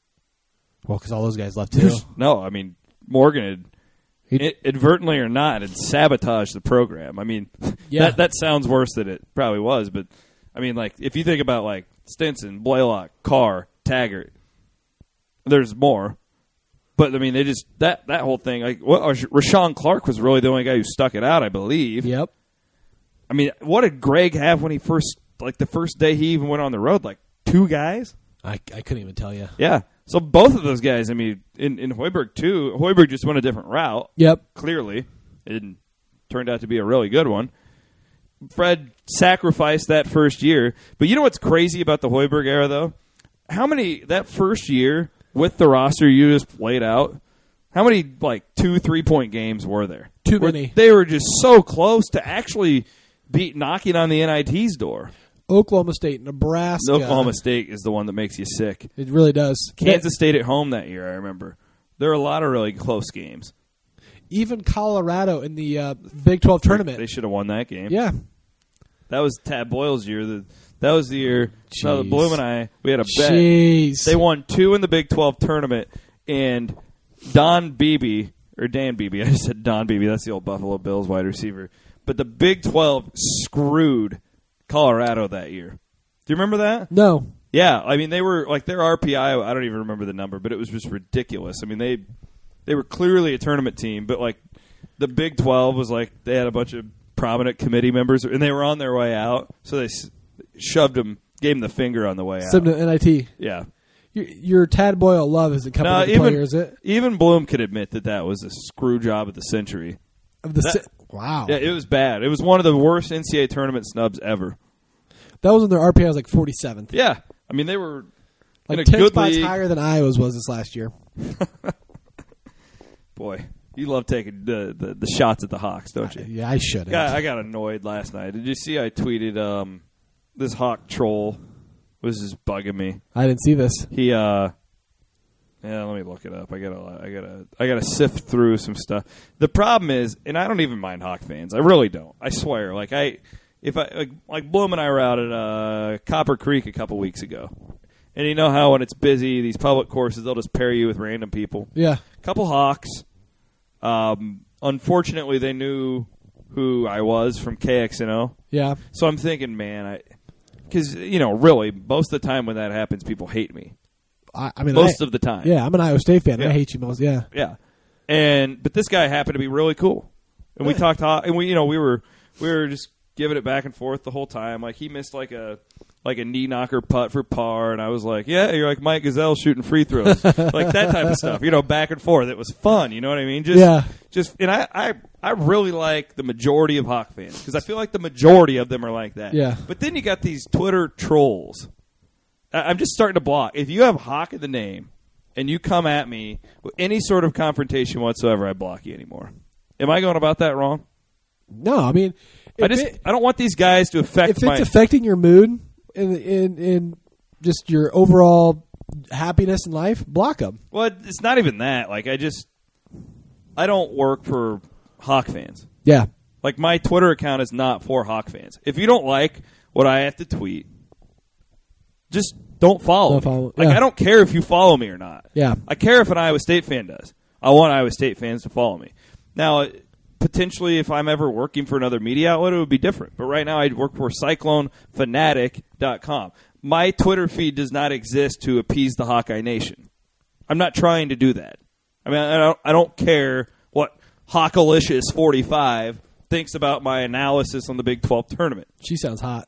Well, because all those guys left too. No, I mean, Morgan had, inadvertently or not, had sabotaged the program. I mean, that sounds worse than it probably was. But, I mean, like, if you think about, like, Stinson, Blaylock, Carr, Taggart, there's more. But, I mean, they just, that whole thing, like, Rashawn Clark was really the only guy who stuck it out, I believe. Yep. I mean, what did Greg have when he first, like, the first day he even went on the road? Like, 2 guys? I couldn't even tell you. Yeah. So both of those guys, I mean, in Hoiberg, too, Hoiberg just went a different route. Yep. Clearly. It turned out to be a really good one. Fred sacrificed that first year. But you know what's crazy about the Hoiberg era, though? That first year, with the roster you just laid out, how many, like, 2-3-point games were there? Too many. They were just so close to actually knocking on the NIT's door. Oklahoma State, Nebraska. Oklahoma State is the one that makes you sick. It really does. Kansas State at home that year, I remember. There were a lot of really close games. Even Colorado in the Big 12 tournament. They should have won that game. Yeah. That was Tad Boyle's year. That was the year. Jeez. Bloom and I, we had a bet. Jeez. They won 2 in the Big 12 tournament, and Dan Beebe, I just said Don Beebe, that's the old Buffalo Bills wide receiver. But the Big 12 screwed Colorado that year. Do you remember that? No. Yeah, I mean, they were, like, their RPI, I don't even remember the number, but it was just ridiculous. I mean, they were clearly a tournament team, but, like, the Big 12 was, like, they had a bunch of prominent committee members, and they were on their way out, so they shoved them, gave them the finger on the way out. Sent to NIT. Yeah. Your Tad Boyle love isn't coming to the player, is it? Even Bloom could admit that was a screw job of the century. Wow. Yeah, it was bad. It was one of the worst NCAA tournament snubs ever. That was when their RPI was like 47th. Yeah. I mean, they were like in a 10 good spots league. higher than Iowa's was this last year. Boy, you love taking the shots at the Hawks, don't you? Yeah, I shouldn't. I got annoyed last night. Did you see I tweeted this Hawk troll was just bugging me. I didn't see this. He let me look it up. I gotta sift through some stuff. The problem is, and I don't even mind Hawk fans. I really don't. I swear. Like Bloom and I were out at Copper Creek a couple weeks ago, and you know how when it's busy, these public courses they'll just pair you with random people. Yeah, a couple Hawks. Unfortunately, they knew who I was from KXNO. Yeah. So I'm thinking, man, because really, most of the time when that happens, people hate me. I mean, most of the time. Yeah, I'm an Iowa State fan. Yeah. I hate you most. Yeah. Yeah. But this guy happened to be really cool, and we talked, and we were just giving it back and forth the whole time. Like he missed like a knee knocker putt for par, and I was like, yeah, you're like Mike Gazelle shooting free throws, like that type of stuff. Back and forth. It was fun. You know what I mean? And I really like the majority of Hawk fans because I feel like the majority of them are like that. Yeah. But then you got these Twitter trolls. I'm just starting to block. If you have Hawk in the name and you come at me with any sort of confrontation whatsoever, I block you anymore. Am I going about that wrong? No, I mean, I don't want these guys to affect if it's affecting your mood in just your overall happiness in life, block them. Well, it's not even that. Like I don't work for Hawk fans. Yeah. Like my Twitter account is not for Hawk fans. If you don't like what I have to tweet, just don't follow me. Like, I don't care if you follow me or not. Yeah. I care if an Iowa State fan does. I want Iowa State fans to follow me. Now, potentially, if I'm ever working for another media outlet, it would be different. But right now, I work for CycloneFanatic.com. My Twitter feed does not exist to appease the Hawkeye Nation. I'm not trying to do that. I mean, I don't care what Hawkalicious45 thinks about my analysis on the Big 12 tournament. She sounds hot.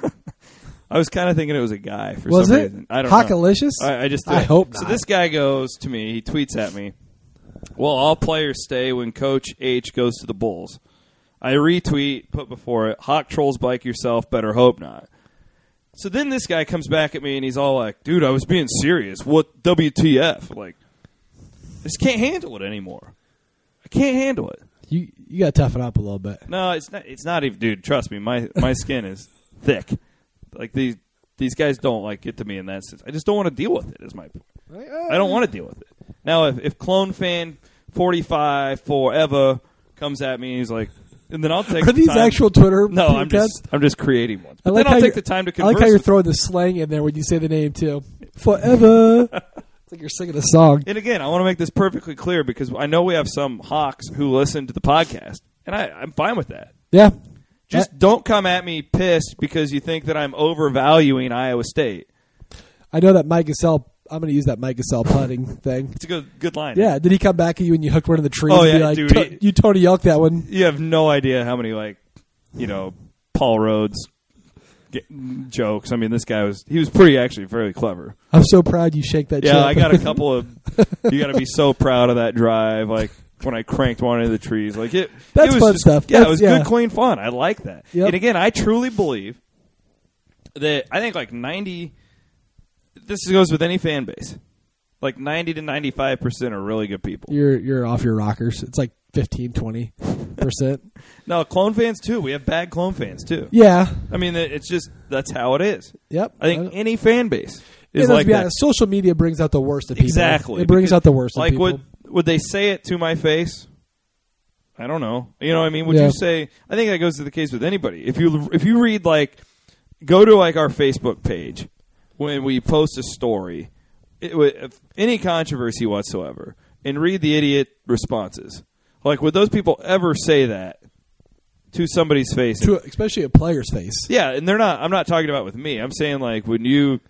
I was kind of thinking it was a guy for some reason. I don't Hawkalicious? know. I hope not. So this guy goes to me. He tweets at me, well, all players stay when Coach H goes to the Bulls. I retweet, put before it, Hawk trolls bike yourself, better hope not. So then this guy comes back at me and he's all like, dude, I was being serious. What WTF? Like, I just can't handle it anymore. I can't handle it. You got to toughen up a little bit. No, it's not even, dude, trust me, my skin is thick. Like, these guys don't, like, get to me in that sense. I just don't want to deal with it, is my point. I don't want to deal with it. Now, if Clone Fan 45 forever comes at me and he's like, and then I'll take Are these actual Twitter? No, I'm just creating ones. But then I'll take the time to converse. I like how you're throwing the slang in there when you say the name, too. Forever. It's like you're singing a song. And again, I want to make this perfectly clear because I know we have some Hawks who listen to the podcast, and I'm fine with that. Yeah. Just don't come at me pissed because you think that I'm overvaluing Iowa State. I know that Mike Gasell. I'm going to use that Mike Gasell putting thing. It's a good line. Yeah. Did he come back at you and you hooked one of the trees? Oh, and yeah, be like, dude. You Tony Yelk that one. You have no idea how many, Paul Rhodes jokes. I mean, this guy was pretty actually very clever. I'm so proud you shake that chip. Yeah, I got a couple of, you got to be so proud of that drive. Like, when I cranked one of the trees. Like it was fun just, stuff. Yeah, it was good, clean fun. I like that. Yep. And again, I truly believe that I think like 90, this goes with any fan base, like 90 to 95% are really good people. You're off your rockers. It's like 15, 20%. No, clone fans too. We have bad clone fans too. Yeah. I mean, it's just, that's how it is. Yep. I think any fan base is like like that. that. Honest, social media brings out the worst of people. Exactly. It brings out the worst of people. Like, would they say it to my face? I don't know. You know what I mean? Would you say, I think that goes to the case with anybody. If you read, like, go to, like, our Facebook page when we post a story, if any controversy whatsoever, and read the idiot responses. Like, would those people ever say that to somebody's face? Especially a player's face. Yeah, and I'm not talking about with me. I'm saying, like, when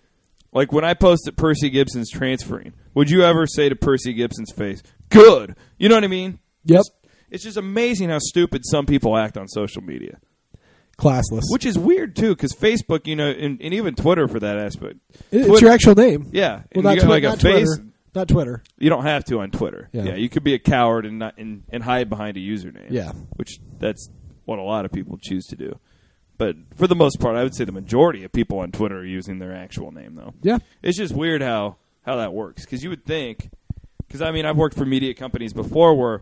I posted Percy Gibson's transferring, would you ever say to Percy Gibson's face, good? You know what I mean? Yep. It's just amazing how stupid some people act on social media. Classless. Which is weird, too, because Facebook, and even Twitter for that aspect. It's your actual name. Yeah. Well, not Twitter. Not Twitter. You don't have to on Twitter. Yeah. You could be a coward and hide behind a username. Yeah. Which that's what a lot of people choose to do. But for the most part, I would say the majority of people on Twitter are using their actual name, though. Yeah. It's just weird how that works. Because you would think, because, I mean, I've worked for media companies before where,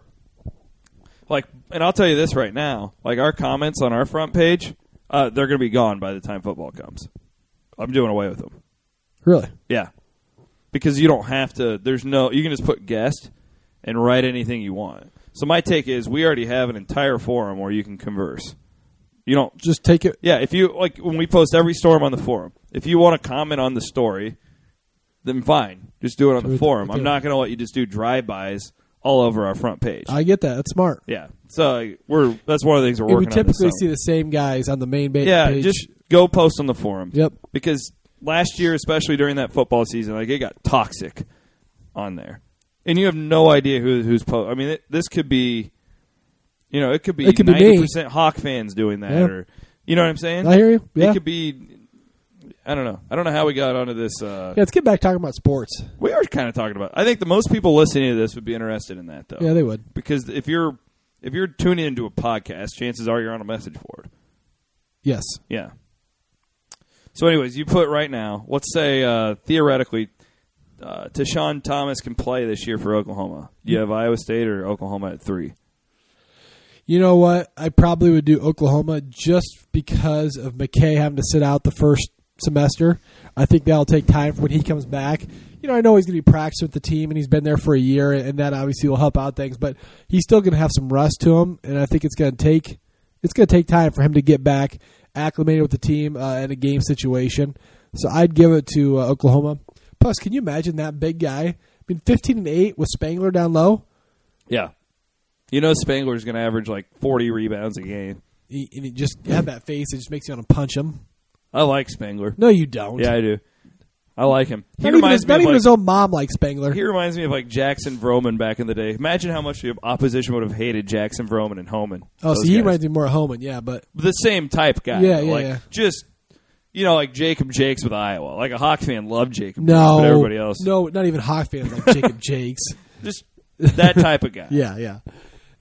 like, and I'll tell you this right now, like, our comments on our front page, they're going to be gone by the time football comes. I'm doing away with them. Really? Yeah. Because you don't have to, you can just put guest and write anything you want. So my take is we already have an entire forum where you can converse. You don't just take it. Yeah, if you, like, when we post every storm on the forum, if you want to comment on the story, then fine. Just do it on the forum. I'm not going to let you just do drive-bys all over our front page. I get that. That's smart. Yeah. So that's one of the things we're working on. We typically see the same guys on the main page. Yeah, just go post on the forum. Yep. Because last year, especially during that football season, like, it got toxic on there. And you have no idea who's posting. I mean, this could be, it could be 90% Hawk fans doing that. Yeah. Or, you know what I'm saying? I hear you. Yeah. It could be, I don't know. I don't know how we got onto this. Let's get back talking about sports. We are kind of talking about, I think the most people listening to this would be interested in that, though. Yeah, they would. Because if you're tuning into a podcast, chances are you're on a message board. Yes. Yeah. So anyways, you put right now, let's say theoretically, Tashawn Thomas can play this year for Oklahoma. Do you have Iowa State or Oklahoma at 3? You know what? I probably would do Oklahoma just because of McKay having to sit out the first semester. I think that'll take time for when he comes back. I know he's going to be practicing with the team, and he's been there for a year, and that obviously will help out things. But he's still going to have some rust to him, and I think it's going to take time for him to get back acclimated with the team in a game situation. So I'd give it to Oklahoma. Plus, can you imagine that big guy? I mean, 15-8 with Spangler down low. Yeah. Spangler's going to average like 40 rebounds a game. And he just have that face. It just makes you want to punch him. I like Spangler. No, you don't. Yeah, I do. I like him. Not even his own mom likes Spangler. He reminds me of like Jackson Vroman back in the day. Imagine how much the opposition would have hated Jackson Vroman and Homan. Oh, so he reminds me more of Homan, yeah. But the same type guy. Yeah. Just, like Jacob Jakes with Iowa. Like a Hawk fan loved Jacob Jakes, but everybody else. No, not even Hawk fans like Jacob Jakes. Just that type of guy. Yeah.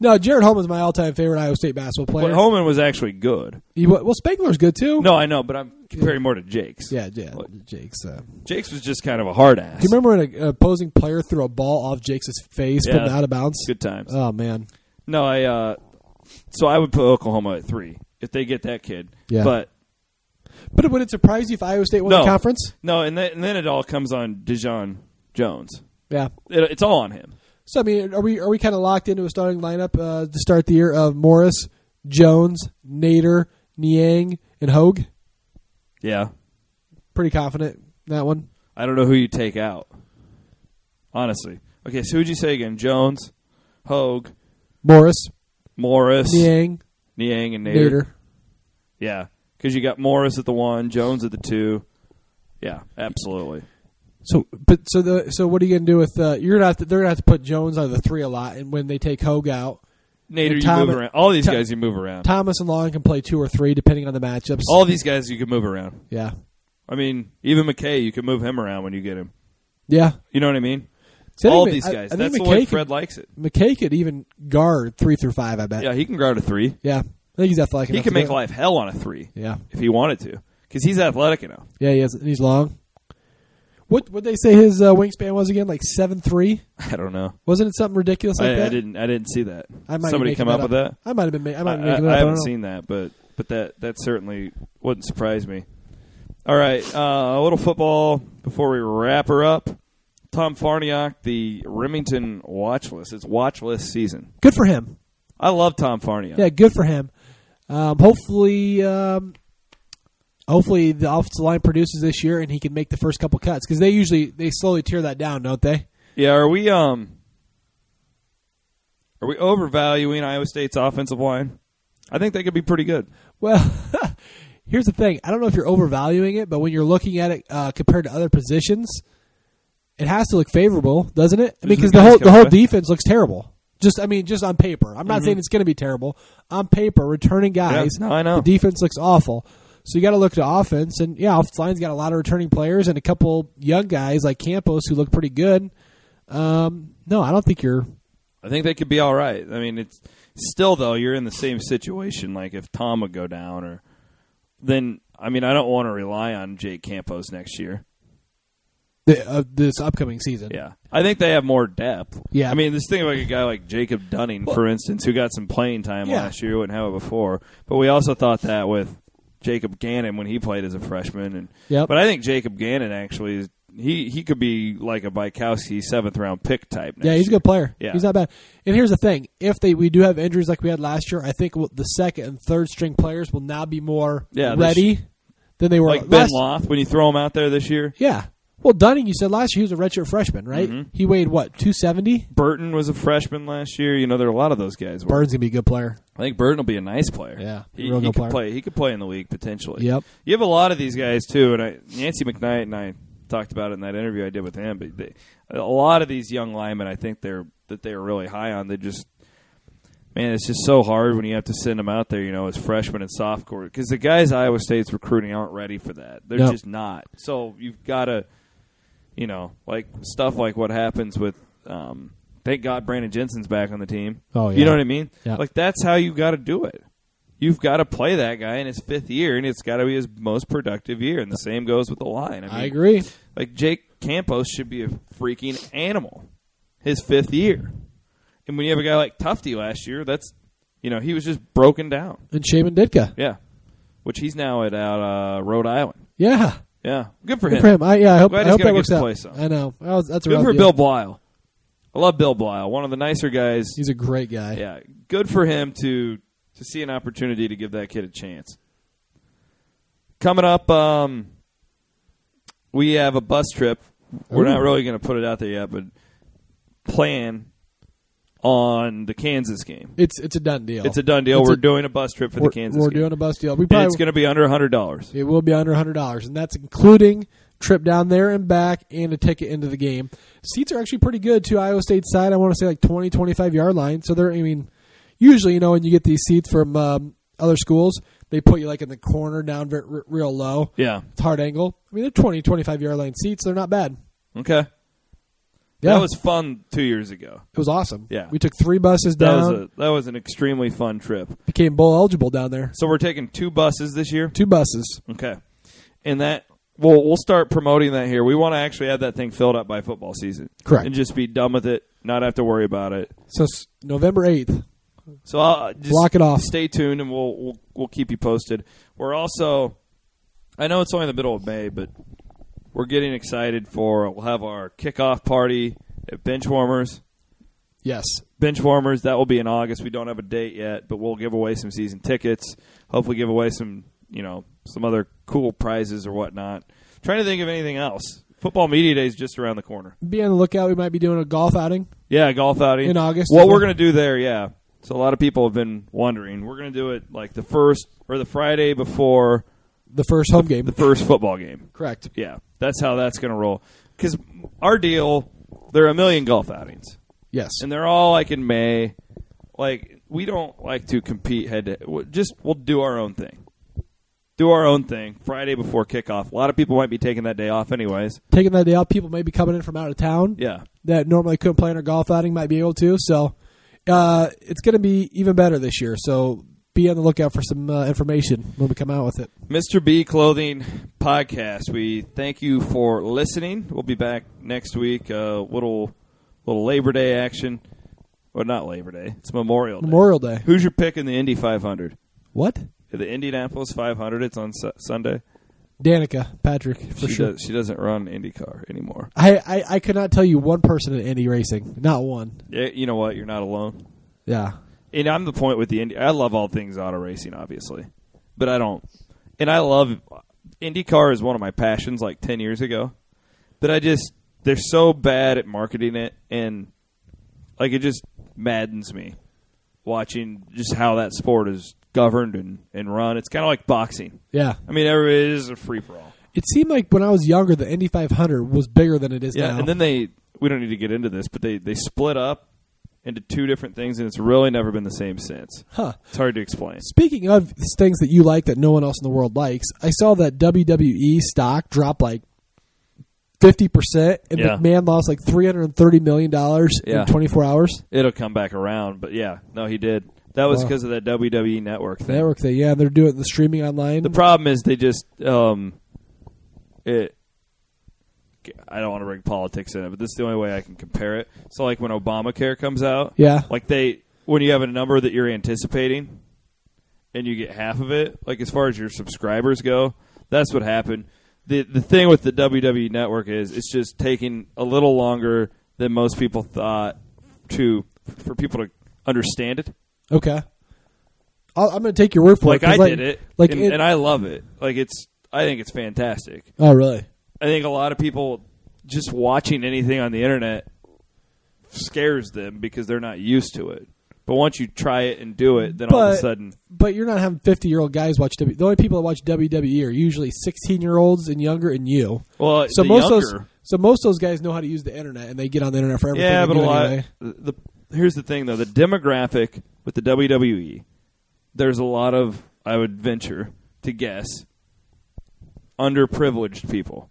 No, Jared Holman's my all-time favorite Iowa State basketball player. But Holman was actually good. Well, Spangler's good too. No, I know, but I'm comparing more to Jake's. Yeah, Jake's. Jake's was just kind of a hard ass. Do you remember when an opposing player threw a ball off Jake's face, putting it out of bounds? Good times. Oh man. No, so I would put Oklahoma at 3 if they get that kid. Yeah. But would it surprise you if Iowa State won the conference? No, and then it all comes on Dijon Jones. Yeah. It's all on him. So I mean, are we kind of locked into a starting lineup to start the year of Morris, Jones, Nader, Niang, and Hogue? Yeah. Pretty confident in that one. I don't know who you take out. Honestly. Okay, so who'd you say again? Jones, Hogue, Morris, Niang, and Nader. Yeah, because you got Morris at the 1, Jones at the 2. Yeah, absolutely. So what are you gonna do with? They're gonna have to put Jones on the 3 a lot, and when they take Hogue out, Nader, you move around. All these guys you move around. Thomas and Long can play 2 or 3 depending on the matchups. All these guys you can move around. Yeah. I mean, even McKay, you can move him around when you get him. Yeah. You know what I mean? So all these guys. That's the way Fred likes it. McKay could even guard 3 through 5, I bet. Yeah, he can guard a 3. Yeah. I think he's athletic enough. He can make life hell on a 3. Yeah. If he wanted to. Because he's athletic enough. Yeah, he's long. What would they say his wingspan was again? Like 7'3"? I don't know. Wasn't it something ridiculous like that? I didn't see that. I might Somebody come up with that? I might have been. I haven't seen that, but that certainly wouldn't surprise me. All right, a little football before we wrap her up. Tom Farniok, the Remington watch list. It's watch list season. Good for him. I love Tom Farniok. Yeah, good for him. Hopefully the offensive line produces this year and he can make the first couple cuts because they slowly tear that down, don't they? Yeah. Are we overvaluing Iowa State's offensive line? I think they could be pretty good. Well, here's the thing. I don't know if you're overvaluing it, but when you're looking at it compared to other positions, it has to look favorable, doesn't it? I mean, because the whole defense looks terrible. Just on paper. I'm not saying it's going to be terrible. On paper, returning guys, yeah, no, I know. The defense looks awful. So you got to look to offense, and offensive line's got a lot of returning players and a couple young guys like Campos who look pretty good. No, I don't think you're. I think they could be all right. I mean, it's still though you're in the same situation. Like if Tom would go down, then I don't want to rely on Jake Campos next year. This upcoming season. Yeah. I think they have more depth. Yeah. I mean, this thing like a guy like Jacob Dunning, for instance, who got some playing time last year, wouldn't have it before. But we also thought that with Jacob Gannon when he played as a freshman. But I think Jacob Gannon actually is he could be like a Bykowski 7th-round pick type. Yeah, he's a good player. Yeah. He's not bad. And here's the thing. If we do have injuries like we had last year, I think the second and third string players will now be more ready than they were like Ben Loth when you throw him out there this year. Yeah. Well, Dunning, you said last year he was a redshirt freshman, right? Mm-hmm. He weighed, 270? Burton was a freshman last year. There are a lot of those guys. Burton's going to be a good player. I think Burton will be a nice player. Yeah, he could play. He could play in the league potentially. Yep. You have a lot of these guys, too. And Nancy McKnight and I talked about it in that interview I did with him. But a lot of these young linemen, I think they're really high on. They just... Man, it's just so hard when you have to send them out there, as freshmen and sophomore. Because the guys Iowa State's recruiting aren't ready for that. They're just not. So you've got to... like stuff like what happens with, thank God Brandon Jensen's back on the team. Oh, yeah. You know what I mean? Yeah. Like, that's how you got to do it. You've got to play that guy in his 5th year, and it's got to be his most productive year, and the same goes with the line. I agree. Like, Jake Campos should be a freaking animal his 5th year. And when you have a guy like Tufty last year, that's, he was just broken down. And Shaman Ditka. Yeah. Which he's now at Rhode Island. Yeah. Yeah, good for him. Good for him. I hope that works out. Place I know. That's a good for deal. Bill Blyle. I love Bill Blyle. One of the nicer guys. He's a great guy. Yeah, good for him to see an opportunity to give that kid a chance. Coming up, we have a bus trip. We're not really going to put it out there yet, but plan on the Kansas game. It's a done deal. It's a done deal. We're doing a bus trip for the Kansas game. We're doing a bus deal. It's going to be under $100. It will be under $100, and that's including trip down there and back and a ticket into the game. Seats are actually pretty good to Iowa State's side. I want to say like 20, 25-yard line. So usually, when you get these seats from other schools, they put you like in the corner down real low. Yeah. It's hard angle. They're 20, 25-yard line seats. They're not bad. Okay. Yeah. That was fun 2 years ago. It was awesome. Yeah. We took 3 buses down. That was an extremely fun trip. Became bowl eligible down there. So we're taking 2 buses this year? 2 buses. Okay. And that we'll start promoting that here. We want to actually have that thing filled up by football season. Correct. And just be done with it, not have to worry about it. So November 8th. So I'll just block it off. Stay tuned, and we'll keep you posted. We're also, I know it's only the middle of May, but we're getting excited we'll have our kickoff party at Benchwarmers. Yes. Benchwarmers, that will be in August. We don't have a date yet, but we'll give away some season tickets. Hopefully give away some other cool prizes or whatnot. Trying to think of anything else. Football Media Day is just around the corner. Be on the lookout. We might be doing a golf outing. Yeah, a golf outing. In August. What we're going to do there, yeah. So a lot of people have been wondering. We're going to do it like the first or the Friday before the first home game. The first football game. Correct. Yeah, that's how that's going to roll. Because our deal, there are a million golf outings. Yes. And they're all like in May. Like, we don't like to compete head-to-head. We'll do our own thing. Do our own thing Friday before kickoff. A lot of people might be taking that day off anyways. Taking that day off, people may be coming in from out of town. Yeah. That normally couldn't play in our golf outing might be able to. So it's going to be even better this year. So be on the lookout for some information when we come out with it. Mr. B Clothing Podcast. We thank you for listening. We'll be back next week. Little Labor Day action. Well, not Labor Day. It's Memorial Day. Memorial Day. Who's your pick in the Indy 500? What? The Indianapolis 500. It's on Sunday. Danica Patrick, for sure. She doesn't run IndyCar anymore. I could not tell you one person in Indy racing. Not one. Yeah, you know what? You're not alone. Yeah. And I'm the point with the Indy. I love all things auto racing, obviously. But I don't. And I love IndyCar is one of my passions like 10 years ago. But they're so bad at marketing it. And like it just maddens me watching just how that sport is governed and run. It's kind of like boxing. Yeah. I mean, it is a free-for-all. It seemed like when I was younger, the Indy 500 was bigger than it is now. Yeah, and then we don't need to get into this, but they split up into 2 different things, and it's really never been the same since. Huh. It's hard to explain. Speaking of things that you like that no one else in the world likes, I saw that WWE stock drop like 50%, and McMahon lost like $330 million in 24 hours. It'll come back around, but yeah, no, he did. That was because of that WWE Network thing. Network thing, yeah, they're doing the streaming online. The problem is they just I don't want to bring politics in it, but this is the only way I can compare it. So like when Obamacare comes out, like when you have a number that you're anticipating and you get half of it, like as far as your subscribers go, that's what happened. The thing with the WWE Network is it's just taking a little longer than most people thought for people to understand it. Okay. I'm going to take your word for it. I did it, and I love it. I think it's fantastic. Oh, really? I think a lot of people just watching anything on the internet scares them because they're not used to it. But once you try it and do it, then all of a sudden... But you're not having 50-year-old guys watch WWE. The only people that watch WWE are usually 16-year-olds and younger and you. Well, so most of those guys know how to use the internet, and they get on the internet for everything. Yeah, but anyway. Here's the thing, though. The demographic with the WWE, there's a lot of, I would venture to guess, underprivileged people.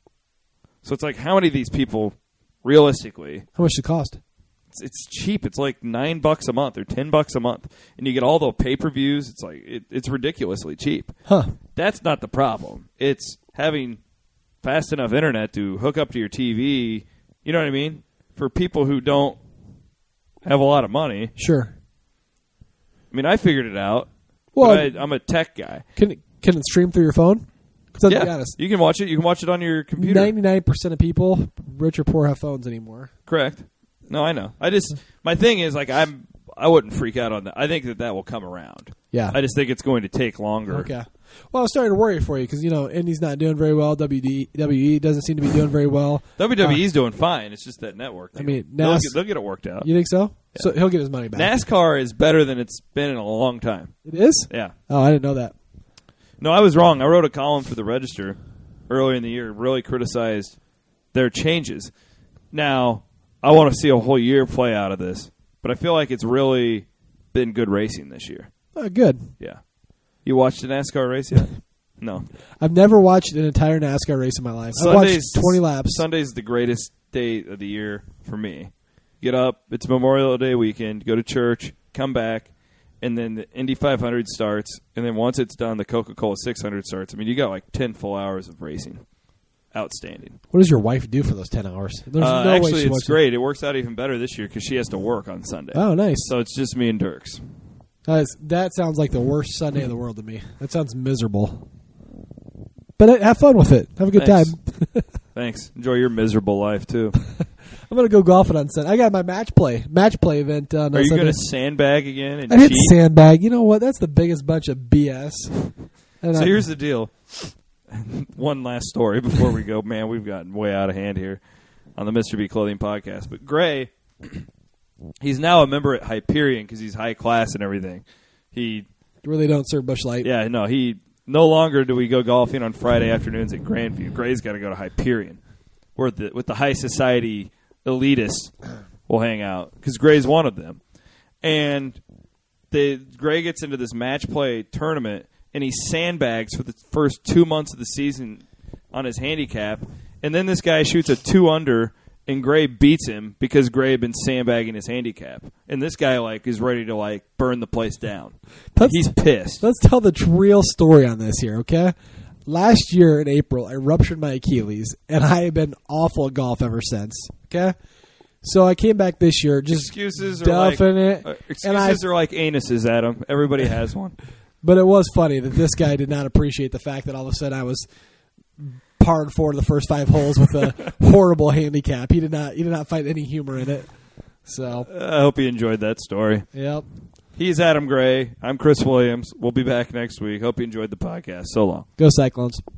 So it's like, how many of these people, realistically... How much does it cost? It's cheap. It's like $9 a month or $10 a month, and you get all the pay-per-views. It's like it's ridiculously cheap. Huh? That's not the problem. It's having fast enough internet to hook up to your TV. You know what I mean? For people who don't have a lot of money. Sure. I mean, I figured it out. Well, I'm a tech guy. Can it stream through your phone? Yeah, be honest, you can watch it. You can watch it on your computer. 99% of people, rich or poor, have phones anymore. Correct. No, I know. My thing is like I wououldn't freak out on that. I think that will come around. Yeah. I just think it's going to take longer. Okay. Well, I was starting to worry for you because Indy's not doing very well. WWE doesn't seem to be doing very well. WWE's doing fine. It's just that network thing. I mean, they'll get it worked out. You think so? Yeah. So he'll get his money back. NASCAR is better than it's been in a long time. It is? Yeah. Oh, I didn't know that. No, I was wrong. I wrote a column for the Register earlier in the year, really criticized their changes. Now, I want to see a whole year play out of this, but I feel like it's really been good racing this year. Oh, good. Yeah. You watched a NASCAR race yet? No. I've never watched an entire NASCAR race in my life. I've watched 20 laps. Sunday's the greatest day of the year for me. Get up, it's Memorial Day weekend, go to church, come back, and then the Indy 500 starts, and then once it's done, the Coca-Cola 600 starts. I mean, you got like 10 full hours of racing. Outstanding. What does your wife do for those 10 hours? There's no way actually, she it's wants great. It works out even better this year because she has to work on Sunday. Oh, nice. So it's just me and Dirks. That sounds like the worst Sunday in the world to me. That sounds miserable. But have fun with it. Have a good Thanks. time. Thanks. Enjoy your miserable life, too. I'm going to go golfing on Sunday. I got my match play event on Are you Sunday. going to sandbag again and I didn't cheat? sandbag. You know what? That's the biggest bunch of BS. So here's the deal. One last story before we go. Man, we've gotten way out of hand here on the Mr. B Clothing podcast. But Gray, he's now a member at Hyperion because he's high class and everything. He really don't serve Busch Light. Yeah, no, he no longer do we go golfing on Friday afternoons at Grandview. Gray's got to go to Hyperion, where with the high society elitists will hang out because Gray's one of them. And Gray gets into this match play tournament, and he sandbags for the first 2 months of the season on his handicap. And then this guy shoots a 2-under, and Gray beats him because Gray had been sandbagging his handicap. And this guy is ready to burn the place down. He's pissed. Let's tell the real story on this here, okay? Last year in April, I ruptured my Achilles, and I have been awful at golf ever since, okay? So I came back this year just excuses duffing it. Excuses are like anuses, Adam. Everybody has one. But it was funny that this guy did not appreciate the fact that all of a sudden I was parred for the first 5 holes with a horrible handicap. He did not find any humor in it. So I hope you enjoyed that story. Yep. He's Adam Gray. I'm Chris Williams. We'll be back next week. Hope you enjoyed the podcast. So long. Go Cyclones.